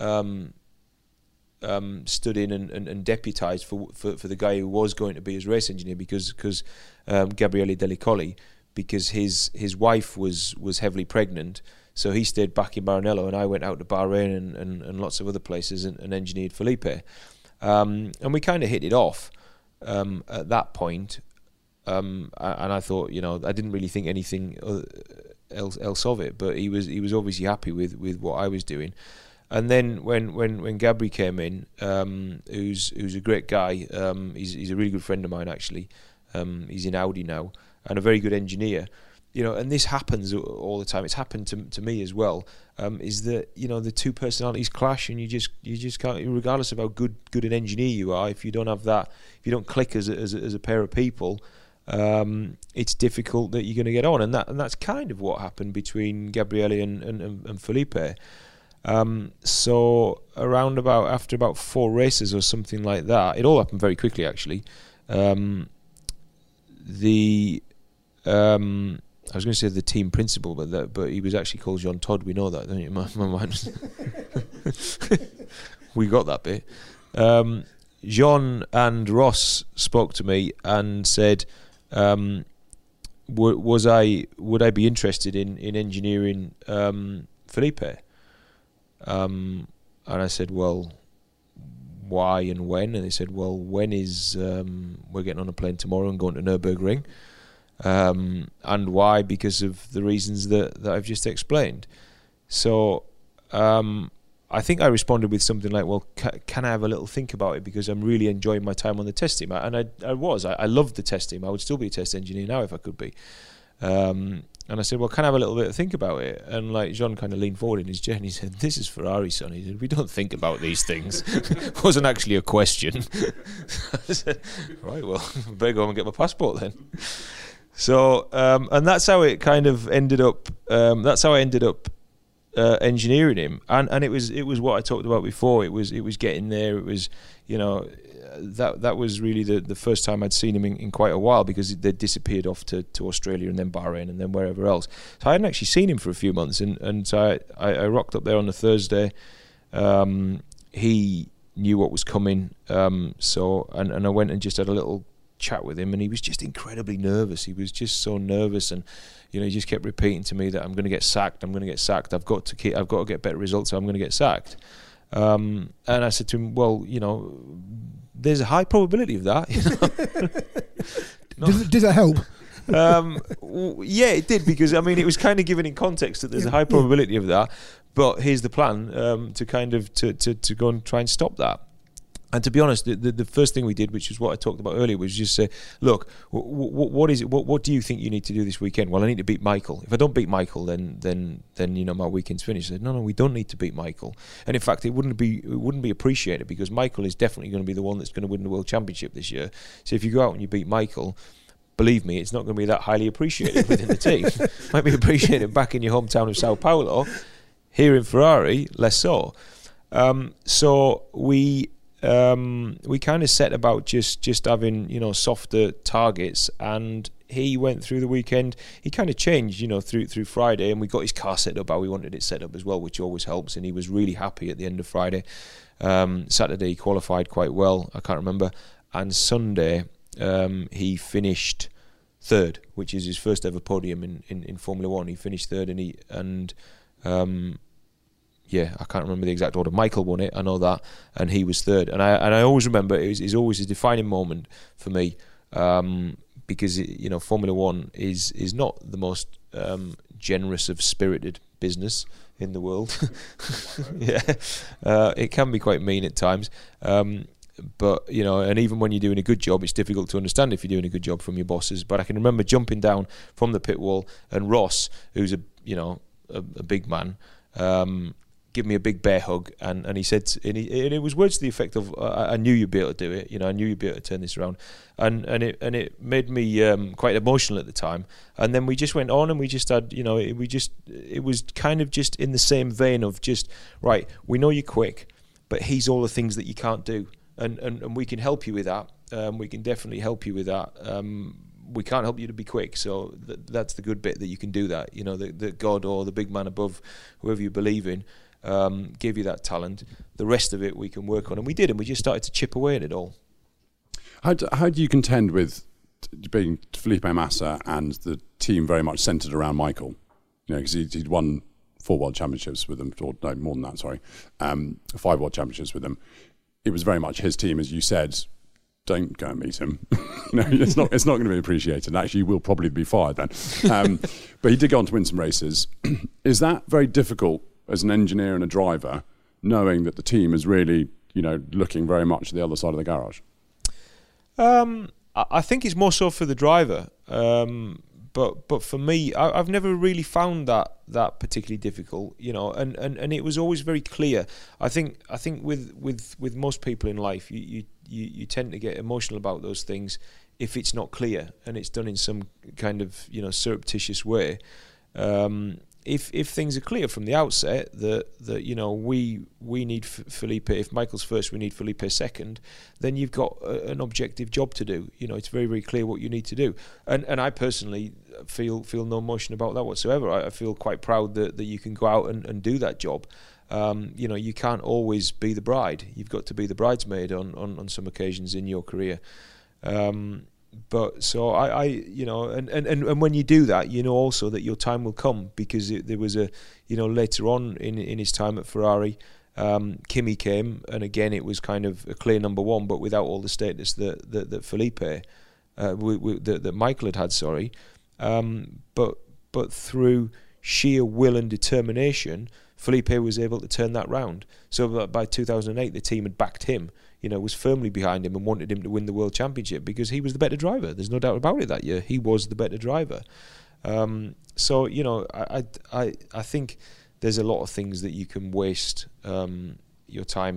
stood in and deputised for the guy who was going to be his race engineer, because Gabriele Delicoli, because his wife was heavily pregnant, so he stayed back in Maranello and I went out to Bahrain and lots of other places and engineered Felipe, and we kind of hit it off at that point, and I thought, I didn't really think anything else of it, but he was obviously happy with what I was doing. And then when Gabri came in, who's a great guy, he's a really good friend of mine actually. He's in Audi now and a very good engineer. And this happens all the time. It's happened to me as well. Is that the two personalities clash, and you just can't, regardless of how good an engineer you are, if you don't have that, if you don't click as a pair of people, it's difficult that you're going to get on. And that's kind of what happened between Gabriele and Felipe. So after about 4 races or something like that, it all happened very quickly actually. I was going to say the team principal, but he was actually called Jean Todt. We know that, don't you? My mind. We got that bit. Jean and Ross spoke to me and said, would I be interested in engineering Felipe? And I said, well, why and when? And they said, well, when is we're getting on a plane tomorrow and going to Nürburgring. And why? Because of the reasons that I've just explained. So I think I responded with something like, well, can I have a little think about it, because I'm really enjoying my time on the test team. And I loved the test team. I would still be a test engineer now if I could be. And I said, well, can I have a little bit of think about it? And like Jean kind of leaned forward in his chair and he said, this is Ferrari, son. He said, we don't think about these things. It wasn't actually a question. I said, right, well, I better go and get my passport then. So, and that's how it kind of ended up. That's how I ended up engineering him, and it was what I talked about before. It was getting there. It was, that was really the first time I'd seen him in quite a while, because they'd disappeared off to Australia and then Bahrain and then wherever else. So I hadn't actually seen him for a few months, and so I rocked up there on the Thursday. He knew what was coming, so I went and just had a little chat with him, and he was just incredibly nervous. He was just so nervous, and he just kept repeating to me that I'm going to get sacked. I've got to get better results, so I'm going to get sacked. And I said to him, well, there's a high probability of that. Did that help? Yeah, it did, because it was kind of given in context that there's a high probability of that, but here's the plan to kind of to go and try and stop that. And to be honest, the first thing we did, which is what I talked about earlier, was just say, look, what is it? What do you think you need to do this weekend? Well, I need to beat Michael. If I don't beat Michael, then my weekend's finished. I said, no, we don't need to beat Michael. And in fact, it wouldn't be appreciated, because Michael is definitely going to be the one that's going to win the World Championship this year. So if you go out and you beat Michael, believe me, it's not going to be that highly appreciated within the team. Might be appreciated back in your hometown of Sao Paulo. Here in Ferrari, less so. So we we kind of set about just having softer targets, and he went through the weekend. He kind of changed through Friday, and we got his car set up how we wanted it set up as well, which always helps. And he was really happy at the end of Friday. Saturday he qualified quite well, I can't remember, and Sunday he finished third, which is his first ever podium in Formula One. He finished third, and I can't remember the exact order. Michael won it, I know that, and he was third. And I always remember it's always a defining moment for me, because Formula One is not the most generous of spirited business in the world. It can be quite mean at times. But and even when you're doing a good job, it's difficult to understand if you're doing a good job from your bosses. But I can remember jumping down from the pit wall, and Ross, who's a big man, give me a big bear hug, and he said, and it was words to the effect of, "I knew you'd be able to do it. I knew you'd be able to turn this around," and it made me quite emotional at the time. And then we just went on, and we just had, it was kind of just in the same vein of just, right, we know you're quick, but here's all the things that you can't do, and we can help you with that. We can definitely help you with that. We can't help you to be quick, so that's the good bit, that you can do that. That God or the big man above, whoever you believe in, gave you that talent. The rest of it we can work on, and we did, and we just started to chip away at it all. How do you contend with being Felipe Massa and the team very much centred around Michael? Because he'd won 4 World Championships with them, or no, more than that, sorry, 5 World Championships with them. It was very much his team, as you said. Don't go and meet him. It's not going to be appreciated. Actually, you will probably be fired then. But he did go on to win some races. Is that very difficult as an engineer and a driver, knowing that the team is really, looking very much at the other side of the garage? I think it's more so for the driver. But for me, I've never really found that particularly difficult, and it was always very clear. I think with most people in life, you tend to get emotional about those things if it's not clear and it's done in some kind of surreptitious way. If things are clear from the outset that we need Felipe, if Michael's first, we need Felipe second, then you've got an objective job to do. It's very, very clear what you need to do. And I personally feel no emotion about that whatsoever. I feel quite proud that you can go out and do that job. You can't always be the bride. You've got to be the bridesmaid on some occasions in your career. But so and when you do that, also that your time will come, because there was later on in his time at Ferrari, Kimi came, and again it was kind of a clear number one, but without all the status that Felipe, that Michael had. Sorry, but through sheer will and determination, Felipe was able to turn that round. So by 2008, the team had backed him. Was firmly behind him and wanted him to win the World Championship because he was the better driver. There's no doubt about it that year. He was the better driver. So I think there's a lot of things that you can waste your time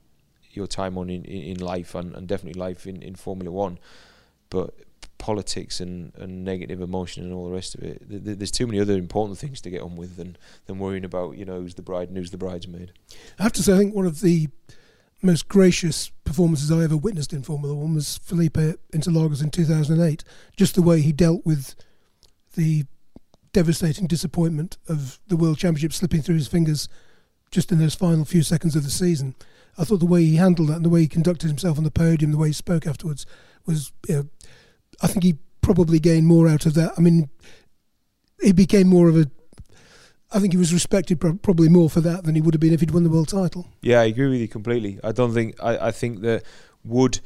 on in life, and definitely life in Formula One. But politics and negative emotion and all the rest of it, there's too many other important things to get on with than worrying about who's the bride and who's the bridesmaid. I have to say, I think one of the most gracious performances I ever witnessed in Formula One was Felipe Interlagos in 2008. Just the way he dealt with the devastating disappointment of the World Championship slipping through his fingers just in those final few seconds of the season. I thought the way he handled that and the way he conducted himself on the podium, the way he spoke afterwards, was, I think he probably gained more out of that. I mean, he became more of a... I think he was respected probably more for that than he would have been if he'd won the world title. Yeah, I agree with you completely. I think that would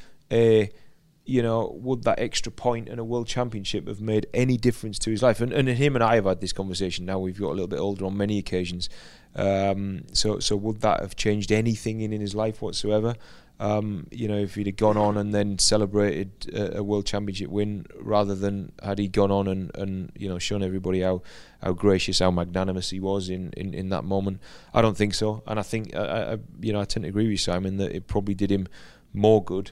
that extra point in a world championship have made any difference to his life? And him and I have had this conversation now. We've got a little bit older on many occasions. So would that have changed anything in his life whatsoever? If he'd have gone on and then celebrated a world championship win, rather than had he gone on and shown everybody how gracious, how magnanimous he was in that moment. I don't think so, and I think I tend to agree with you, Simon, that it probably did him more good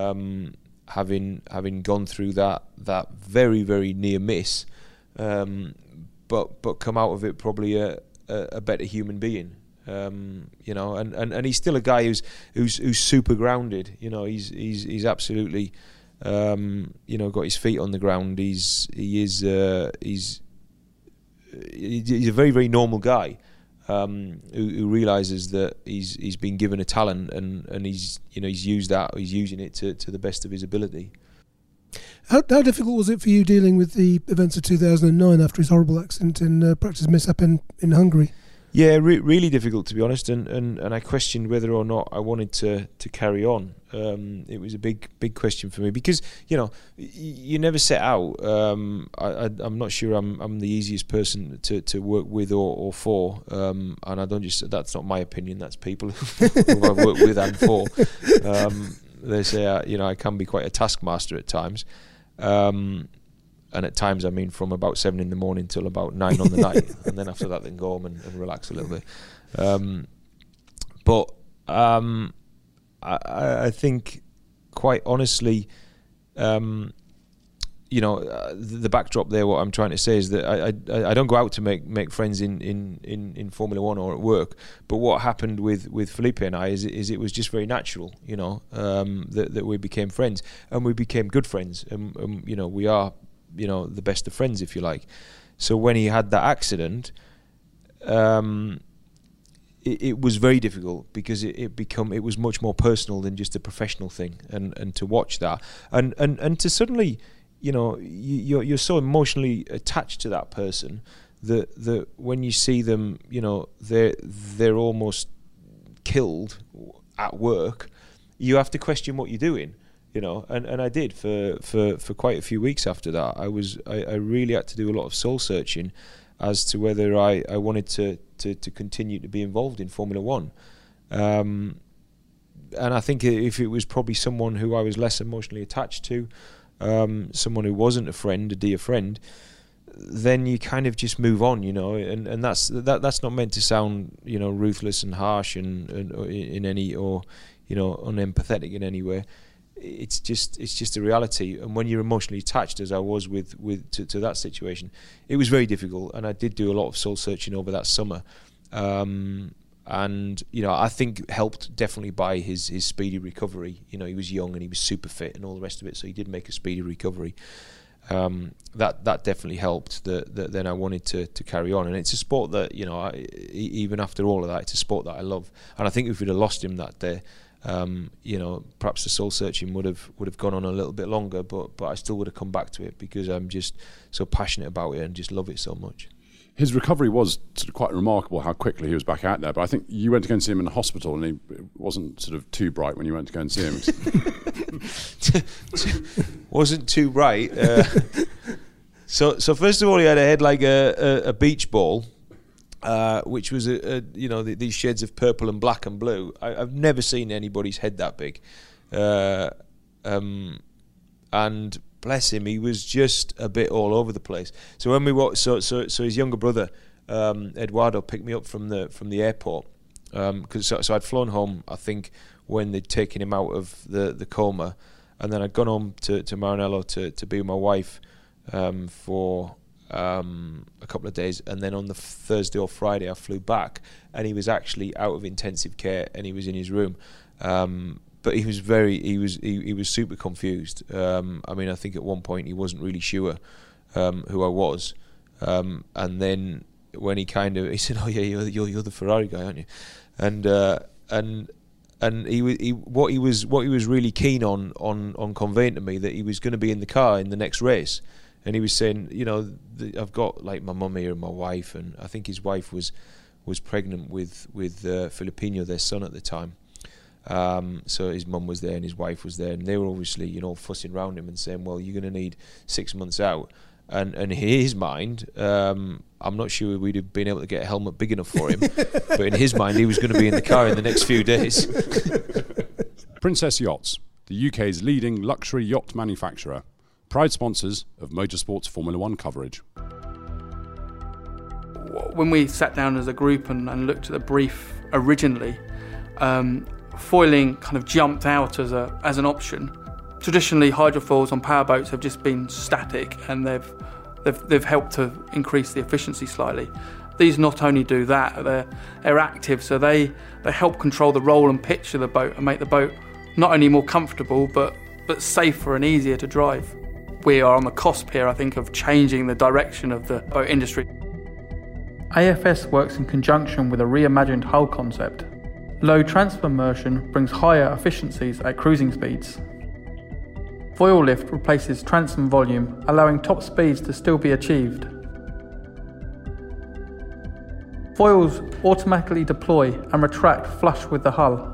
having gone through that very, very near miss, but come out of it probably a better human being. You know, and he's still a guy who's super grounded. You know, he's absolutely, you know, got his feet on the ground. He's a very, very normal guy. Who realizes that he's been given a talent and he's using it to the best of his ability. How difficult was it for you dealing with the events of 2009 after his horrible accident in practice mishap in Hungary? Yeah, really difficult, to be honest, and I questioned whether or not I wanted to carry on. It was a big question for me because, you know, you never set out. I'm not sure I'm the easiest person to work with or for, and I don't just. That's not my opinion. That's people who I've worked with and for. They say, you know, I can be quite a taskmaster at times. And at times, I mean, from about 7 a.m. till about 9 on the night, and then after that, then go home and relax a little bit. But I think, quite honestly, you know, the backdrop there. What I'm trying to say is that I don't go out to make friends in Formula One or at work. But what happened with Felipe and I is it was just very natural, you know, that we became friends and we became good friends, and you know, we are, you know, the best of friends, if you like. So when he had that accident, it was very difficult because it was much more personal than just a professional thing, and to watch that and to suddenly, you know, you're so emotionally attached to that person that when you see them, you know, they're almost killed at work, you have to question what you're doing. You know, and I did for quite a few weeks after that. I really had to do a lot of soul searching as to whether I wanted to continue to be involved in Formula One. And I think if it was probably someone who I was less emotionally attached to, someone who wasn't a friend, a dear friend, then you kind of just move on, you know. And that's not meant to sound, you know, ruthless and harsh and in any, or, you know, unempathetic in any way. It's just a reality, and when you're emotionally attached, as I was to that situation, it was very difficult. And I did do a lot of soul searching over that summer, and you know, I think helped definitely by his speedy recovery. You know, he was young and he was super fit and all the rest of it, so he did make a speedy recovery. That definitely helped. That then I wanted to carry on, and it's a sport that, you know, even after all of that, it's a sport that I love. And I think if we'd have lost him that day, you know, perhaps the soul searching would have gone on a little bit longer, but I still would have come back to it because I'm just so passionate about it and just love it so much. His recovery was sort of quite remarkable, how quickly he was back out there. But I think you went to go and see him in the hospital, and it wasn't sort of too bright when you went to go and see him. Wasn't too bright. So first of all, he had a head like a beach ball. Which was you know, these shades of purple and black and blue. I've never seen anybody's head that big, and bless him, he was just a bit all over the place. So when we walked, so his younger brother Eduardo picked me up from the airport, because so I'd flown home, I think, when they'd taken him out of the coma, and then I'd gone home to Maranello to be with my wife for a couple of days, and then on the Thursday or Friday I flew back, and he was actually out of intensive care and he was in his room, but he was super confused. I mean, I think at one point he wasn't really sure who I was, and then when he said, "Oh yeah, you're the Ferrari guy, aren't you?" And what he was really keen on conveying to me that he was going to be in the car in the next race. And he was saying, you know, I've got like my mum here and my wife, and I think his wife was pregnant with Filipino, their son at the time. So his mum was there and his wife was there, and they were obviously, you know, fussing around him and saying, well, you're going to need 6 months out. And in his mind, I'm not sure we'd have been able to get a helmet big enough for him, but in his mind, he was going to be in the car in the next few days. Princess Yachts, the UK's leading luxury yacht manufacturer. Proud sponsors of Motorsport's Formula One coverage. When we sat down as a group and looked at the brief originally, foiling kind of jumped out as an option. Traditionally, hydrofoils on powerboats have just been static, and they've helped to increase the efficiency slightly. These not only do that, they're active, so they help control the roll and pitch of the boat and make the boat not only more comfortable but safer and easier to drive. We are on the cusp here, I think, of changing the direction of the boat industry. AFS works in conjunction with a reimagined hull concept. Low transfer immersion brings higher efficiencies at cruising speeds. Foil lift replaces transom volume, allowing top speeds to still be achieved. Foils automatically deploy and retract flush with the hull.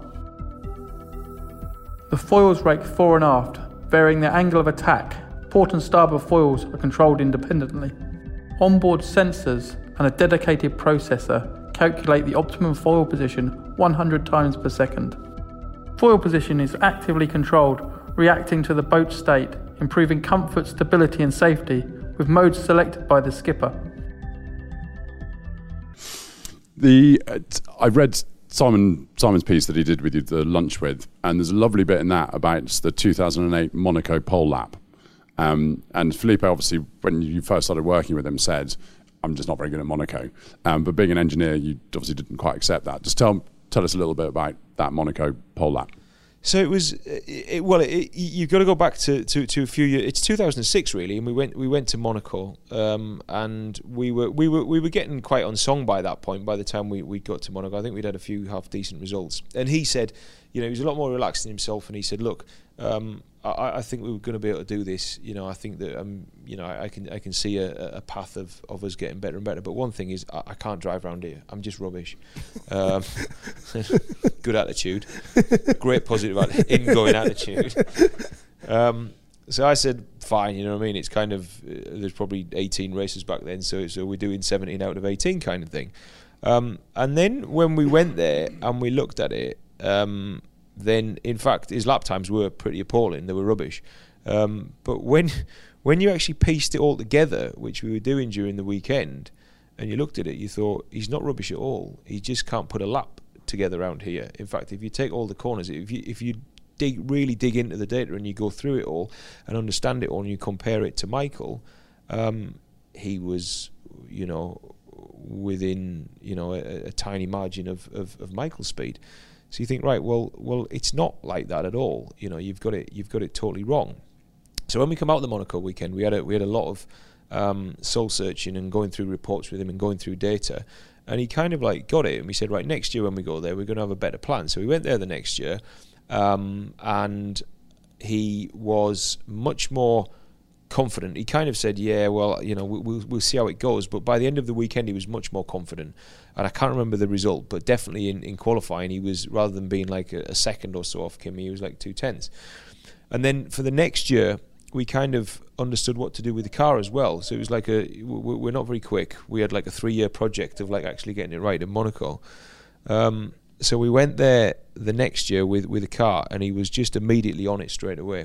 The foils rake fore and aft, varying their angle of attack. Port and starboard foils are controlled independently. Onboard sensors and a dedicated processor calculate the optimum foil position 100 times per second. Foil position is actively controlled, reacting to the boat state, improving comfort, stability and safety, with modes selected by the skipper. I read Simon's piece that he did with you, the lunch with, and there's a lovely bit in that about the 2008 Monaco pole lap. And Felipe, obviously, when you first started working with him, said, "I'm just not very good at Monaco." But being an engineer, you obviously didn't quite accept that. Just tell us a little bit about that Monaco pole lap. So it was, you've got to go back to a few years. It's 2006 really, and we went to Monaco, and we were getting quite on song by that point. By the time we got to Monaco, I think we'd had a few half decent results. And he said, he was a lot more relaxed in himself, and he said, "Look, I think we were going to be able to do this. I think that I can see a path of us getting better and better. But one thing is, I can't drive around here. I'm just rubbish." Good attitude, great positive ingoing attitude. So I said, "Fine, you know what I mean? It's kind of there's probably 18 races back then, so we're doing 17 out of 18 kind of thing." And then when we went there and we looked at it. Then, in fact, his lap times were pretty appalling. They were rubbish. But when you actually pieced it all together, which we were doing during the weekend, and you looked at it, you thought, he's not rubbish at all. He just can't put a lap together around here. In fact, if you take all the corners, if you really dig into the data and you go through it all and understand it all and you compare it to Michael, he was, within, a tiny margin of Michael's speed. So you think, right, well, it's not like that at all. You've got it totally wrong. So when we come out the Monaco weekend, we had a lot of soul searching and going through reports with him and going through data, and he kind of got it. And we said, right, next year when we go there, we're going to have a better plan. So we went there the next year, and he was much more confident. He kind of said, "Yeah, well, we'll see how it goes." But by the end of the weekend, he was much more confident. And I can't remember the result, but definitely in qualifying, he was, rather than being like a second or so off Kimi, he was like 2/10. And then for the next year, we kind of understood what to do with the car as well. So it was like we're not very quick. We had like a 3-year project of actually getting it right in Monaco. So we went there the next year with a car, and he was just immediately on it straight away.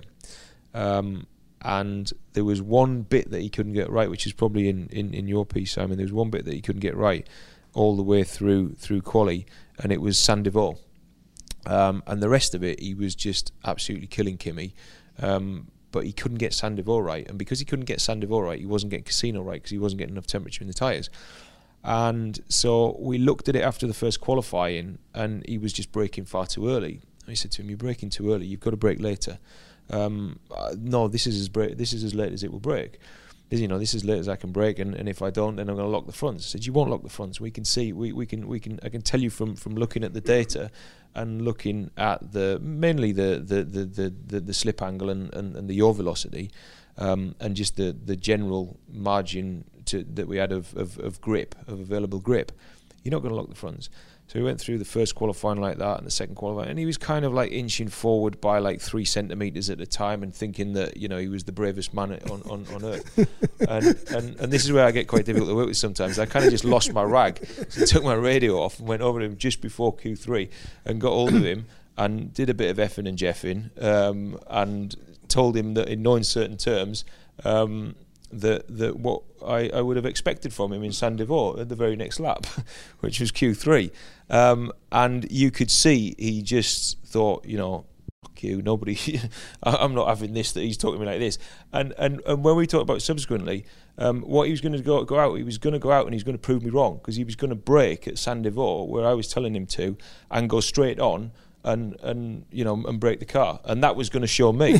And there was one bit that he couldn't get right, which is probably in your piece, Simon. There was one bit that he couldn't get right all the way through quali, and it was Saint-Devoux. And the rest of it, he was just absolutely killing Kimi. But he couldn't get Saint-Devoux right. And because he couldn't get Saint-Devoux right, he wasn't getting Casino right because he wasn't getting enough temperature in the tyres. And so we looked at it after the first qualifying, and he was just braking far too early. I said to him, "You're braking too early. You've got to brake later." No, this is as late as it will brake. This is as late as I can brake, and if I don't, then I'm going to lock the fronts. I said, "You won't lock the fronts. We can see. We can. I can tell you from looking at the data and looking at mainly the slip angle and the yaw velocity, and just the general margin that we had of grip, of available grip. You're not going to lock the fronts." So we went through the first qualifying like that and the second qualifying, and he was kind of inching forward by 3 centimetres at a time and thinking that he was the bravest man on earth. and this is where I get quite difficult to work with sometimes. I kind of just lost my rag. So I took my radio off and went over to him just before Q3 and got hold of him and did a bit of effing and jeffing, and told him that in no uncertain terms that what I would have expected from him in Saint-Devoux at the very next lap, which was Q3. And you could see he just thought, fuck you, nobody, I'm not having this, that he's talking to me like this. And when we talked about subsequently, what he was going to go out, he was going to go out and he's going to prove me wrong, because he was going to brake at Saint-Devoux where I was telling him to, and go straight on and you know, and brake the car, and that was going to show me.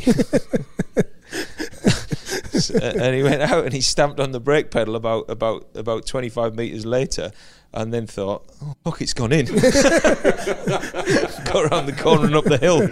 And he went out and he stamped on the brake pedal about 25 metres later, and then thought, oh, look, it's gone in. Got around the corner and up the hill.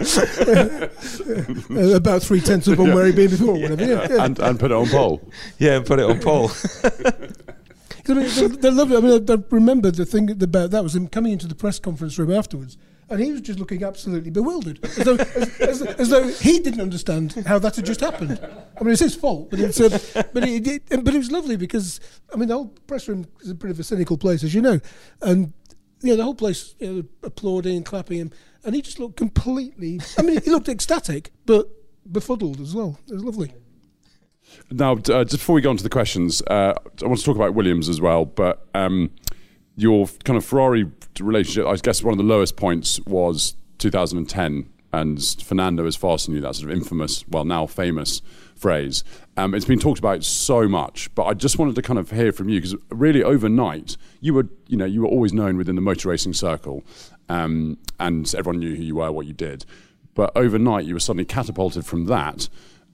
About 3/10 of on where he'd been before, or whatever. Yeah. And put it on pole. Yeah, and put it on pole. They're lovely. I mean, I remember the thing about that was him coming into the press conference room afterwards, and he was just looking absolutely bewildered, as though he didn't understand how that had just happened. I mean, it's his fault, but it was lovely, because I mean, the whole press room is a bit of a cynical place, as you know, and you know, the whole place, you know, applauding and clapping him, and he just looked completely. I mean, he looked ecstatic, but befuddled as well. It was lovely. Now, just before we go on to the questions, I want to talk about Williams as well, but your kind of Ferrari relationship, I guess one of the lowest points was 2010, and Fernando is faster than you, that sort of infamous, well, now famous phrase. It's been talked about so much, but I just wanted to kind of hear from you, because really overnight, you were always known within the motor racing circle, and everyone knew who you were, what you did. But overnight, you were suddenly catapulted from that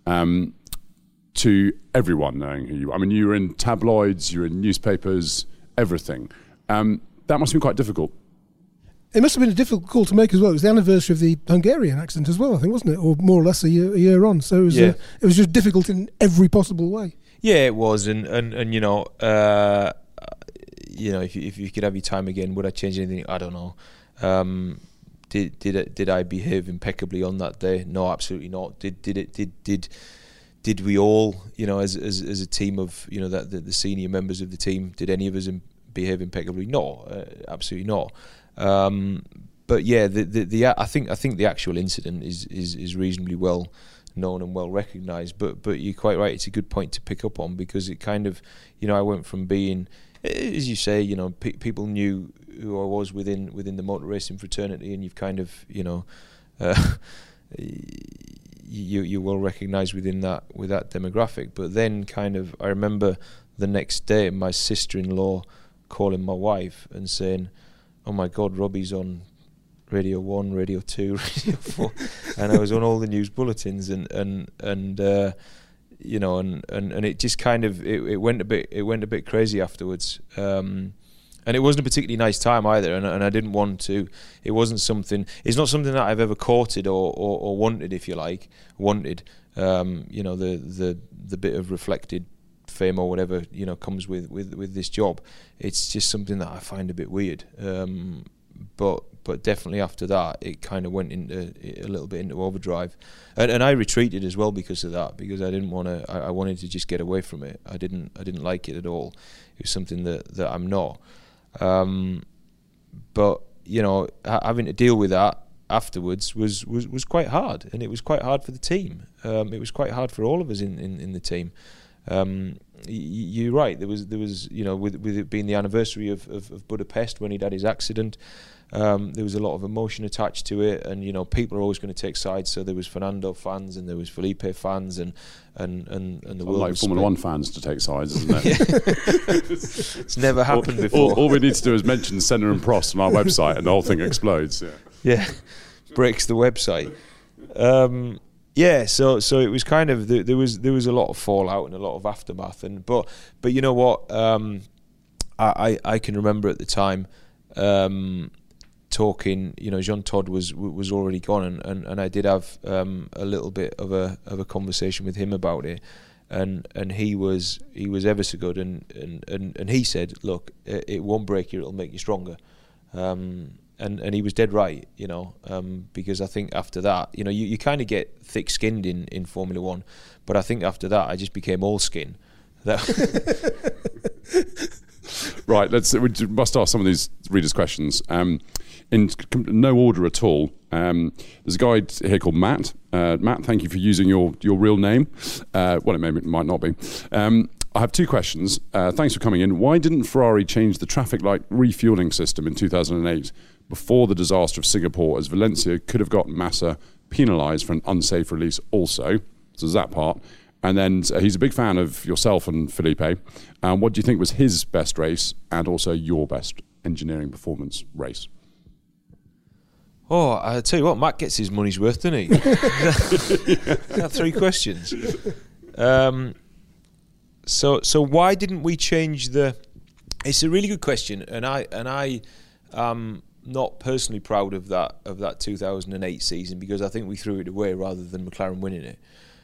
to everyone knowing who you were. I mean, you were in tabloids, you were in newspapers, everything. That must have been quite difficult. It must have been a difficult call to make as well. It was the anniversary of the Hungarian accident as well, I think, wasn't it? Or more or less a year on. So it was just difficult in every possible way. Yeah, it was, and you know, if you could have your time again, would I change anything? I don't know. Did I behave impeccably on that day? No, absolutely not. Did we all, you know, as a team of, you know, the senior members of the team, did any of us behave impeccably? No, absolutely not. But yeah, I think the actual incident is reasonably well known and well recognised. But you're quite right. It's a good point to pick up on, because it kind of, you know, I went from being, as you say, you know, people knew who I was within the motor racing fraternity, and you've kind of, you know, you're well recognised with that demographic. But then kind of, I remember the next day my sister-in-law calling my wife and saying, oh my God, Robbie's on Radio 1, Radio 2, Radio 4, and I was on all the news bulletins, and you know, and it just kind of it went a bit crazy afterwards, and it wasn't a particularly nice time either, and I didn't want to. It's not something that I've ever courted or wanted, if you like, you know, the bit of reflected fame or whatever, you know, comes with this job. It's just something that I find a bit weird, but definitely after that it kind of went into a little bit into overdrive, and I retreated as well because of that, because I didn't want to. I wanted to just get away from it. I didn't like it at all. It was something that I'm not, but you know, having to deal with that afterwards was quite hard, and it was quite hard for the team. It was quite hard for all of us in the team. You're right. There was you know, with it being the anniversary of Budapest when he'd had his accident, there was a lot of emotion attached to it, and you know, people are always going to take sides. So there was Fernando fans, and there was Felipe fans, and the world like Formula One fans to take sides, isn't it? It's never happened before. All we need to do is mention Senna and Prost on our website, and the whole thing explodes. Yeah, breaks the website. Yeah, so it was kind of there was a lot of fallout and a lot of aftermath, but you know what, I can remember at the time talking, you know, Jean Todt was already gone, and I did have a little bit of a conversation with him about it, and he was ever so good, and he said, look, it won't break you, it'll make you stronger. And he was dead right, you know, because I think after that, you know, you kind of get thick-skinned in Formula One, but I think after that I just became all skin. Right, we must ask some of these readers' questions. In no order at all, there's a guy here called Matt. Matt, thank you for using your real name. Well, it might not be. I have two questions. Thanks for coming in. Why didn't Ferrari change the traffic light refueling system in 2008 before the disaster of Singapore, as Valencia could have got Massa penalised for an unsafe release also? So there's that part. And then he's a big fan of yourself and Felipe. What do you think was his best race and also your best engineering performance race? Oh, I'll tell you what, Matt gets his money's worth, doesn't he? Got 3 questions. So why didn't we change the... It's a really good question, and I not personally proud of that 2008 season, because I think we threw it away rather than McLaren winning it.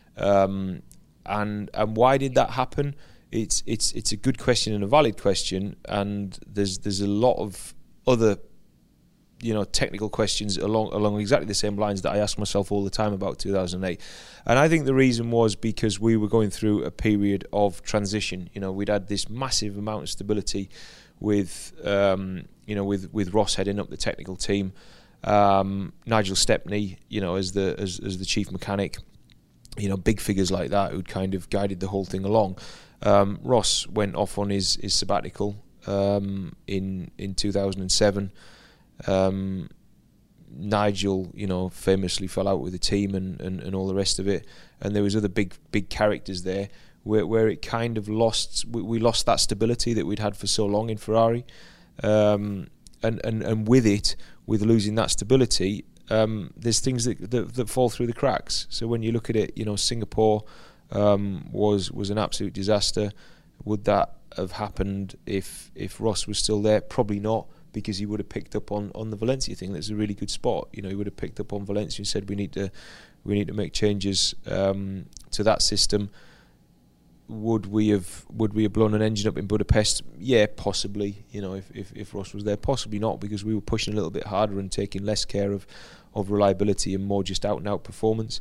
And why did that happen? It's a good question and a valid question, and there's a lot of other technical questions along exactly the same lines that I ask myself all the time about 2008. And I think the reason was because we were going through a period of transition. We'd had this massive amount of stability with Ross heading up the technical team, Nigel Stepney, as the chief mechanic, big figures like that who'd kind of guided the whole thing along. Ross went off on his sabbatical in 2007. Nigel, famously fell out with the team and all the rest of it, and there was other big characters there where it kind of we lost that stability that we'd had for so long in Ferrari, and with losing that stability, there's things that fall through the cracks. So when you look at it, Singapore was an absolute disaster. Would that have happened if Ross was still there? Probably not, because he would have picked up on the Valencia thing. That's a really good spot. He would have picked up on Valencia and said we need to make changes to that system. Would we have blown an engine up in Budapest? Yeah, possibly. If Ross was there, possibly not, because we were pushing a little bit harder and taking less care of reliability and more just out and out performance.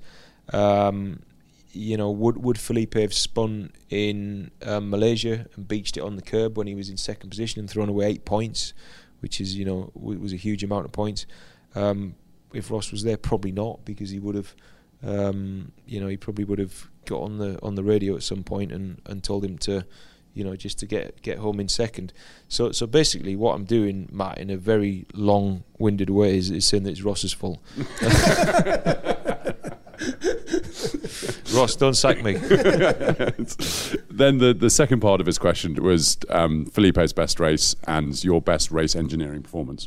Would Felipe have spun in Malaysia and beached it on the curb when he was in second position and thrown away 8 points, which is was a huge amount of points? If Ross was there, probably not, because he would have, he probably would have got on the radio at some point and told him to, just to get home in second. So basically, what I'm doing, Matt, in a very long-winded way, is saying that it's Ross's fault. Ross, don't sack me. Then the second part of his question was Felipe's best race and your best race engineering performance.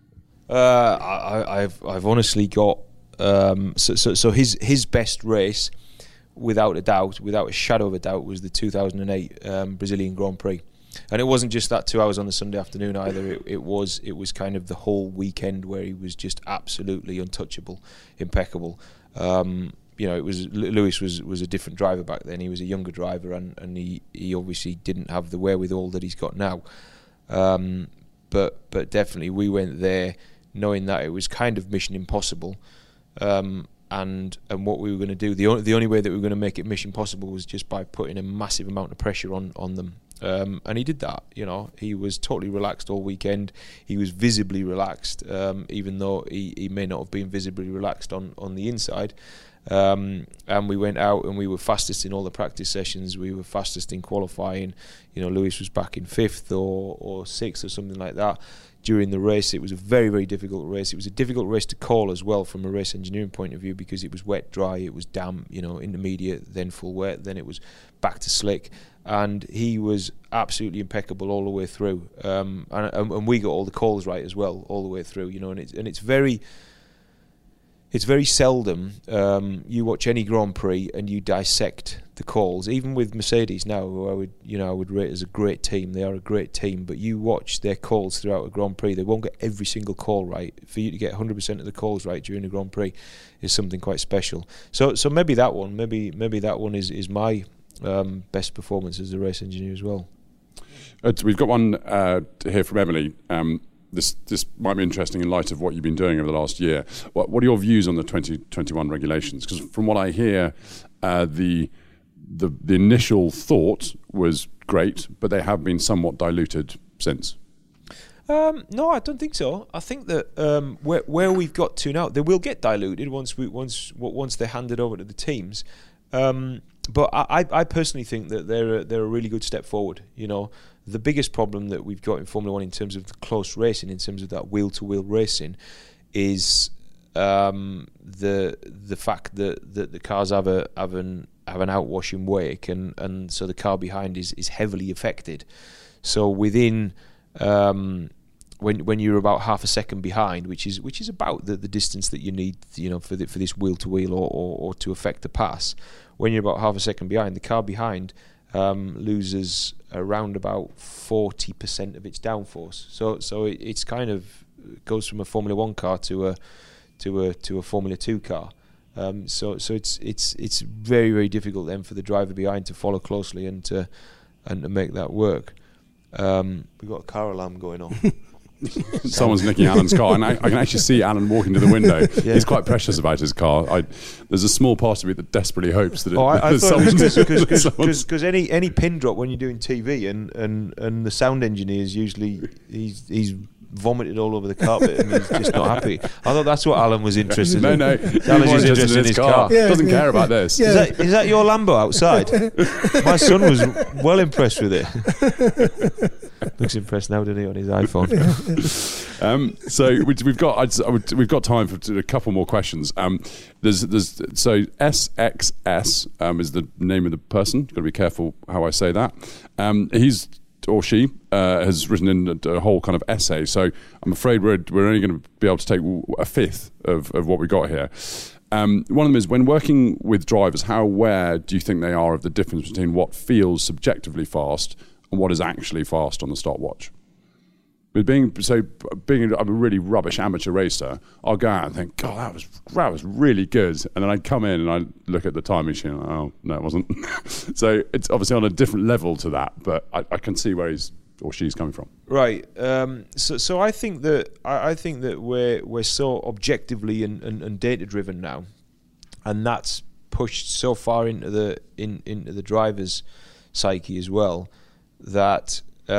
I've honestly got so his best race, without a shadow of a doubt, was the 2008 Brazilian Grand Prix. And it wasn't just that 2 hours on the Sunday afternoon either. It was kind of the whole weekend where he was just absolutely untouchable, impeccable. It was Lewis was a different driver back then. He was a younger driver, and he obviously didn't have the wherewithal that he's got now. But definitely we went there knowing that it was kind of mission impossible. And what we were going to do, the only way that we were going to make it mission possible was just by putting a massive amount of pressure on them. And he did that. He was totally relaxed all weekend. He was visibly relaxed, even though he may not have been visibly relaxed on the inside. And we went out and we were fastest in all the practice sessions. We were fastest in qualifying. Lewis was back in 5th or 6th or something like that. During the race, it was a very, very difficult race. It was a difficult race to call as well from a race engineering point of view, because it was wet, dry, it was damp, intermediate, then full wet, then it was back to slick. And he was absolutely impeccable all the way through. And we got all the calls right as well, all the way through. And it's very seldom you watch any Grand Prix and you dissect the calls. Even with Mercedes now, who I would rate as a great team. They are a great team, but you watch their calls throughout a Grand Prix, they won't get every single call right. For you to get 100% of the calls right during a Grand Prix is something quite special. So maybe that one, maybe that one is my best performance as a race engineer as well. We've got one to hear from Emily. This might be interesting in light of what you've been doing over the last year. What are your views on the 2021 regulations? Because from what I hear, the initial thought was great, but they have been somewhat diluted since. No, I don't think so. I think that where we've got to now, they will get diluted once they're handed over to the teams. But I personally think that they're a really good step forward. The biggest problem that we've got in Formula One in terms of the close racing, in terms of that wheel-to-wheel racing, is the fact that the cars have have an outwashing wake, and so the car behind is heavily affected. So within when you're about half a second behind, which is about the distance that you need, for this wheel to wheel or to affect the pass, when you're about half a second behind, the car behind loses around about 40% of its downforce. So it's kind of goes from a Formula 1 car to a Formula 2 car. So it's very, very difficult then for the driver behind to follow closely and to make that work. We've got a car alarm going on. Someone's nicking Alan's car, and I can actually see Alan walking to the window. Yeah. He's quite precious about his car. There's a small part of me that desperately hopes that I thought because any pin drop when you're doing TV and the sound engineer is usually he's vomited all over the carpet and he's just not happy. I thought that's what Alan was interested in. No, Alan's just interested in his car. Yeah, doesn't care about this. Yeah. Is that your Lambo outside? My son was well impressed with it. Looks impressed now, doesn't he, on his iPhone? So we've got time for a couple more questions. There's SXS is the name of the person. Got to be careful how I say that. He's or she has written in a whole kind of essay. So I'm afraid we're only going to be able to take a fifth of what we got here. One of them is, when working with drivers, how aware do you think they are of the difference between what feels subjectively fast and what is actually fast on the stopwatch? With being a really rubbish amateur racer, I'll go out and think, God, that was really good, and then I come in and I look at the time machine and oh no, it wasn't. So it's obviously on a different level to that, but I can see where he's or she's coming from. Right. So I think that we're so objectively and data driven now, and that's pushed so far into the driver's psyche as well, that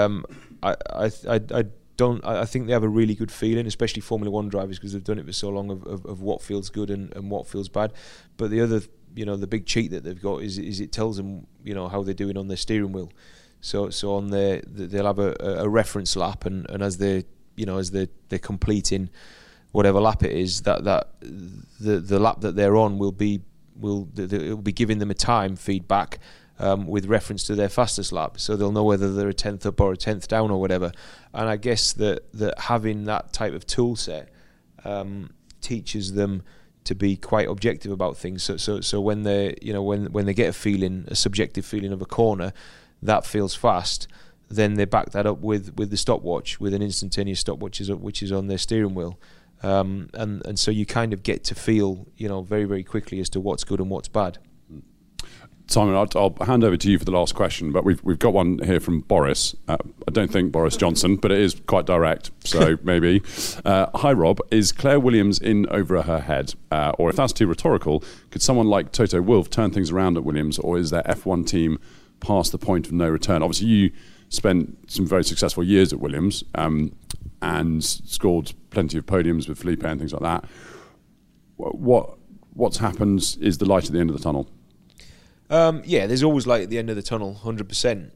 I think they have a really good feeling, especially Formula 1 drivers, because they've done it for so long, of what feels good and what feels bad. But the other, the big cheat that they've got is it tells them, how they're doing on their steering wheel. So on they'll have a reference lap, and as they're completing whatever lap it is, that the lap that they're on will be giving them a time feedback with reference to their fastest lap, so they'll know whether they're a 10th up or a 10th down or whatever. And I guess that having that type of tool set teaches them to be quite objective about things. So when they when they get a subjective feeling of a corner that feels fast, then they back that up with the stopwatch, with an instantaneous stopwatch which is on their steering wheel. And so you kind of get to feel very, very quickly as to what's good and what's bad. Simon, I'll hand over to you for the last question, but we've got one here from Boris. I don't think Boris Johnson, but it is quite direct, so maybe. Hi, Rob. Is Claire Williams in over her head? Or if that's too rhetorical, could someone like Toto Wolff turn things around at Williams, or is their F1 team past the point of no return? Obviously, you spent some very successful years at Williams and scored plenty of podiums with Felipe and things like that. What's happened is the light at the end of the tunnel. There's always light at the end of the tunnel, 100%.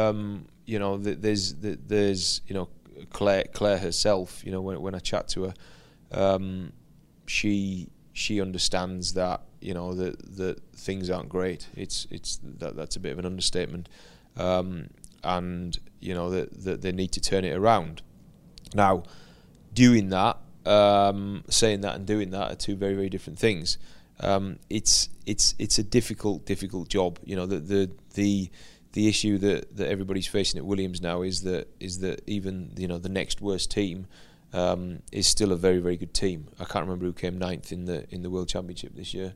There's Claire herself. When I chat to her, she understands that that things aren't great. That's a bit of an understatement, and that they need to turn it around. Now, doing that, saying that, and doing that are two very, very different things. It's a difficult job. The issue that everybody's facing at Williams now is that even the next worst team is still a very, very good team. I can't remember who came 9th in the World Championship this year.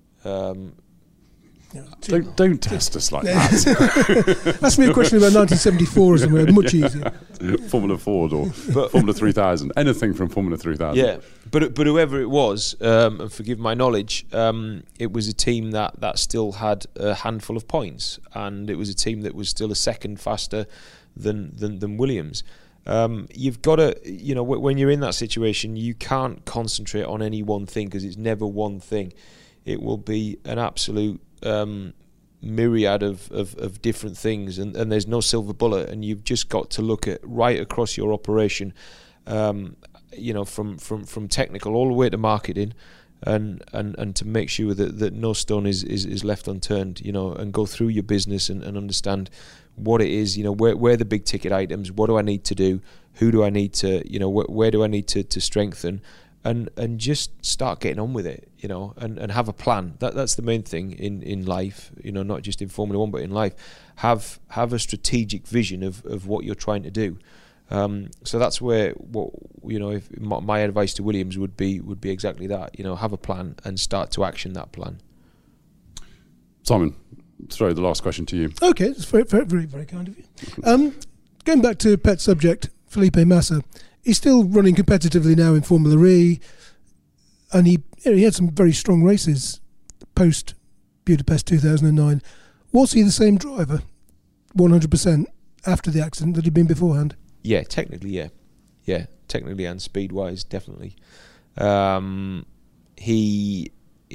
Don't test us like that. Ask me a question about 1974 or somewhere, much easier. Formula Ford or Formula 3000, anything from Formula 3000. Yeah, but whoever it was, and forgive my knowledge, it was a team that still had a handful of points, and it was a team that was still a second faster than Williams. You've got to, when you're in that situation, you can't concentrate on any one thing, because it's never one thing. It will be an absolute myriad of different things, and there's no silver bullet, and you've just got to look at right across your operation, from technical all the way to marketing, and to make sure that no stone is left unturned, and go through your business and understand what it is, where the big ticket items, what do I need to do, who do I need to, where do I need to strengthen, and just start getting on with it, and have a plan. That's the main thing in life, not just in Formula One, but in life. Have a strategic vision of what you're trying to do. So that's where if my advice to Williams would be exactly that. Have a plan and start to action that plan. Simon, throw the last question to you. Okay, it's very, very, very, very kind of you. Going back to pet subject, Felipe Massa, he's still running competitively now in Formula E, and he had some very strong races post Budapest 2009. Was he the same driver, 100% after the accident that he'd been beforehand? Yeah, technically, yeah, technically and speed wise, definitely. He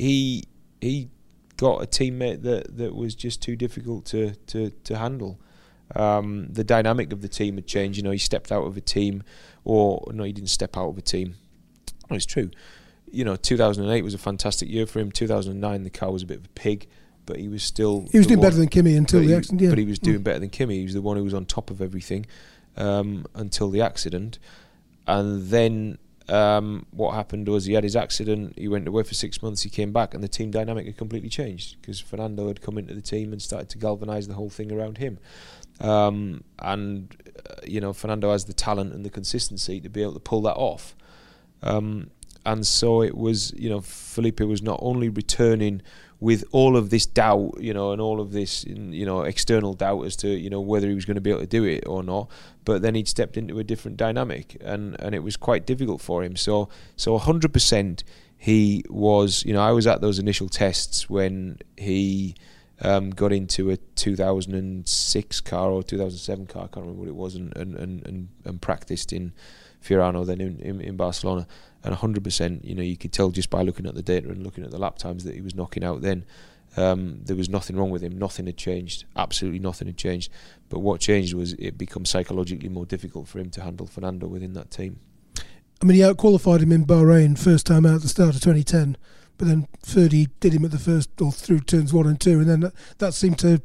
got a teammate that was just too difficult to handle. The dynamic of the team had changed. He stepped out of a team, or no, he didn't step out of a team. No, it's true. 2008 was a fantastic year for him. 2009, the car was a bit of a pig, but he was doing better than Kimi until the accident. Yeah. But he was doing better than Kimi. He was the one who was on top of everything until the accident, and then. What happened was he had his accident, he went away for 6 months, he came back, and the team dynamic had completely changed because Fernando had come into the team and started to galvanise the whole thing around him. Fernando has the talent and the consistency to be able to pull that off. And so it was, Felipe was not only returning with all of this doubt, and all of this, external doubt as to, whether he was going to be able to do it or not, but then he'd stepped into a different dynamic, and it was quite difficult for him. So 100% he was, I was at those initial tests when he got into a 2006 car or 2007 car, I can't remember what it was, and practiced in Fiorano, then in Barcelona. And 100%, you could tell just by looking at the data and looking at the lap times that he was knocking out then. There was nothing wrong with him. Nothing had changed. Absolutely nothing had changed. But what changed was it became psychologically more difficult for him to handle Fernando within that team. I mean, he out-qualified him in Bahrain first time out at the start of 2010, but then Ferdy did him at the first, or through turns 1 and 2, and then that seemed to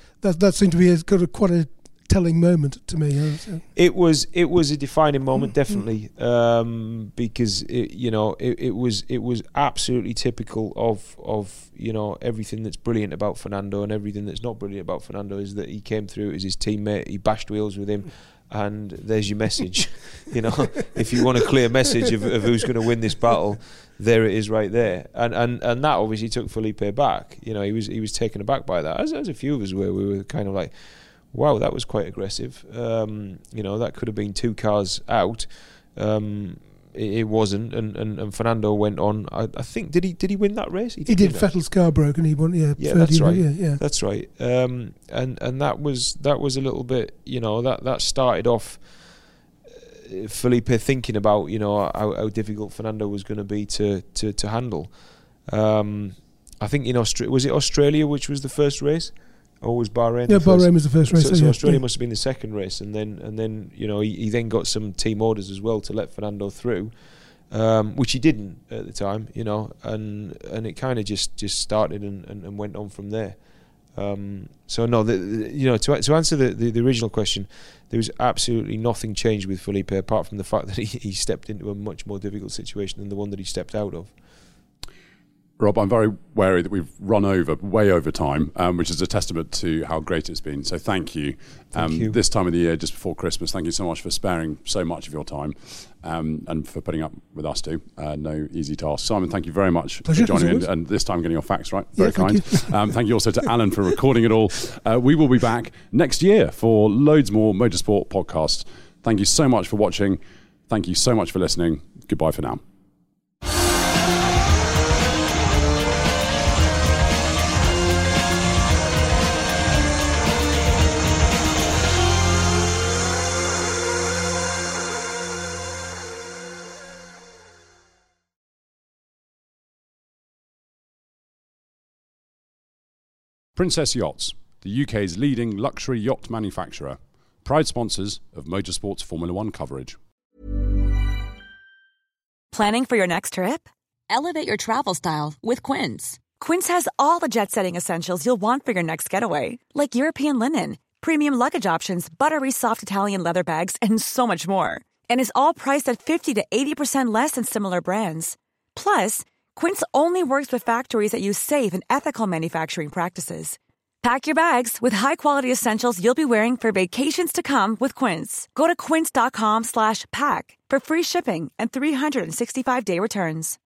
be quite a telling moment to me. It was a defining moment, definitely, because it was absolutely typical of everything that's brilliant about Fernando, and everything that's not brilliant about Fernando is that he came through as his teammate, he bashed wheels with him, and there's your message. If you want a clear message of who's going to win this battle, there it is right there. And that obviously took Felipe back. He was taken aback by that, as a few of us were. We were kind of like, wow, that was quite aggressive. That could have been 2 cars out. It wasn't, and Fernando went on. I think did he win that race? He did. Vettel's car broke, and he won. Yeah, that's right. Yeah, that's right. And that was a little bit. That started off Felipe thinking about how difficult Fernando was going to be to handle. I think in Australia, was it Australia which was the first race? Or was Bahrain? Yeah, Bahrain was the first race. So Australia must have been the second race, and then he then got some team orders as well to let Fernando through, which he didn't at the time, and it kind of just started and went on from there. So no, to answer the original question, there was absolutely nothing changed with Felipe apart from the fact that he stepped into a much more difficult situation than the one that he stepped out of. Rob, I'm very wary that we've run way over time, which is a testament to how great it's been. So thank you. Thank you. This time of the year, just before Christmas, thank you so much for sparing so much of your time and for putting up with us too. No easy task. Simon, thank you very much for joining in, and this time getting your facts right. Very kind. Thank you also to Alan for recording it all. We will be back next year for loads more motorsport podcasts. Thank you so much for watching. Thank you so much for listening. Goodbye for now. Princess Yachts, the UK's leading luxury yacht manufacturer, proud sponsors of Motorsport's Formula One coverage. Planning for your next trip? Elevate your travel style with Quince. Quince has all the jet-setting essentials you'll want for your next getaway, like European linen, premium luggage options, buttery soft Italian leather bags, and so much more. And is all priced at 50 to 80% less than similar brands. Plus, Quince only works with factories that use safe and ethical manufacturing practices. Pack your bags with high-quality essentials you'll be wearing for vacations to come with Quince. Go to quince.com/pack for free shipping and 365-day returns.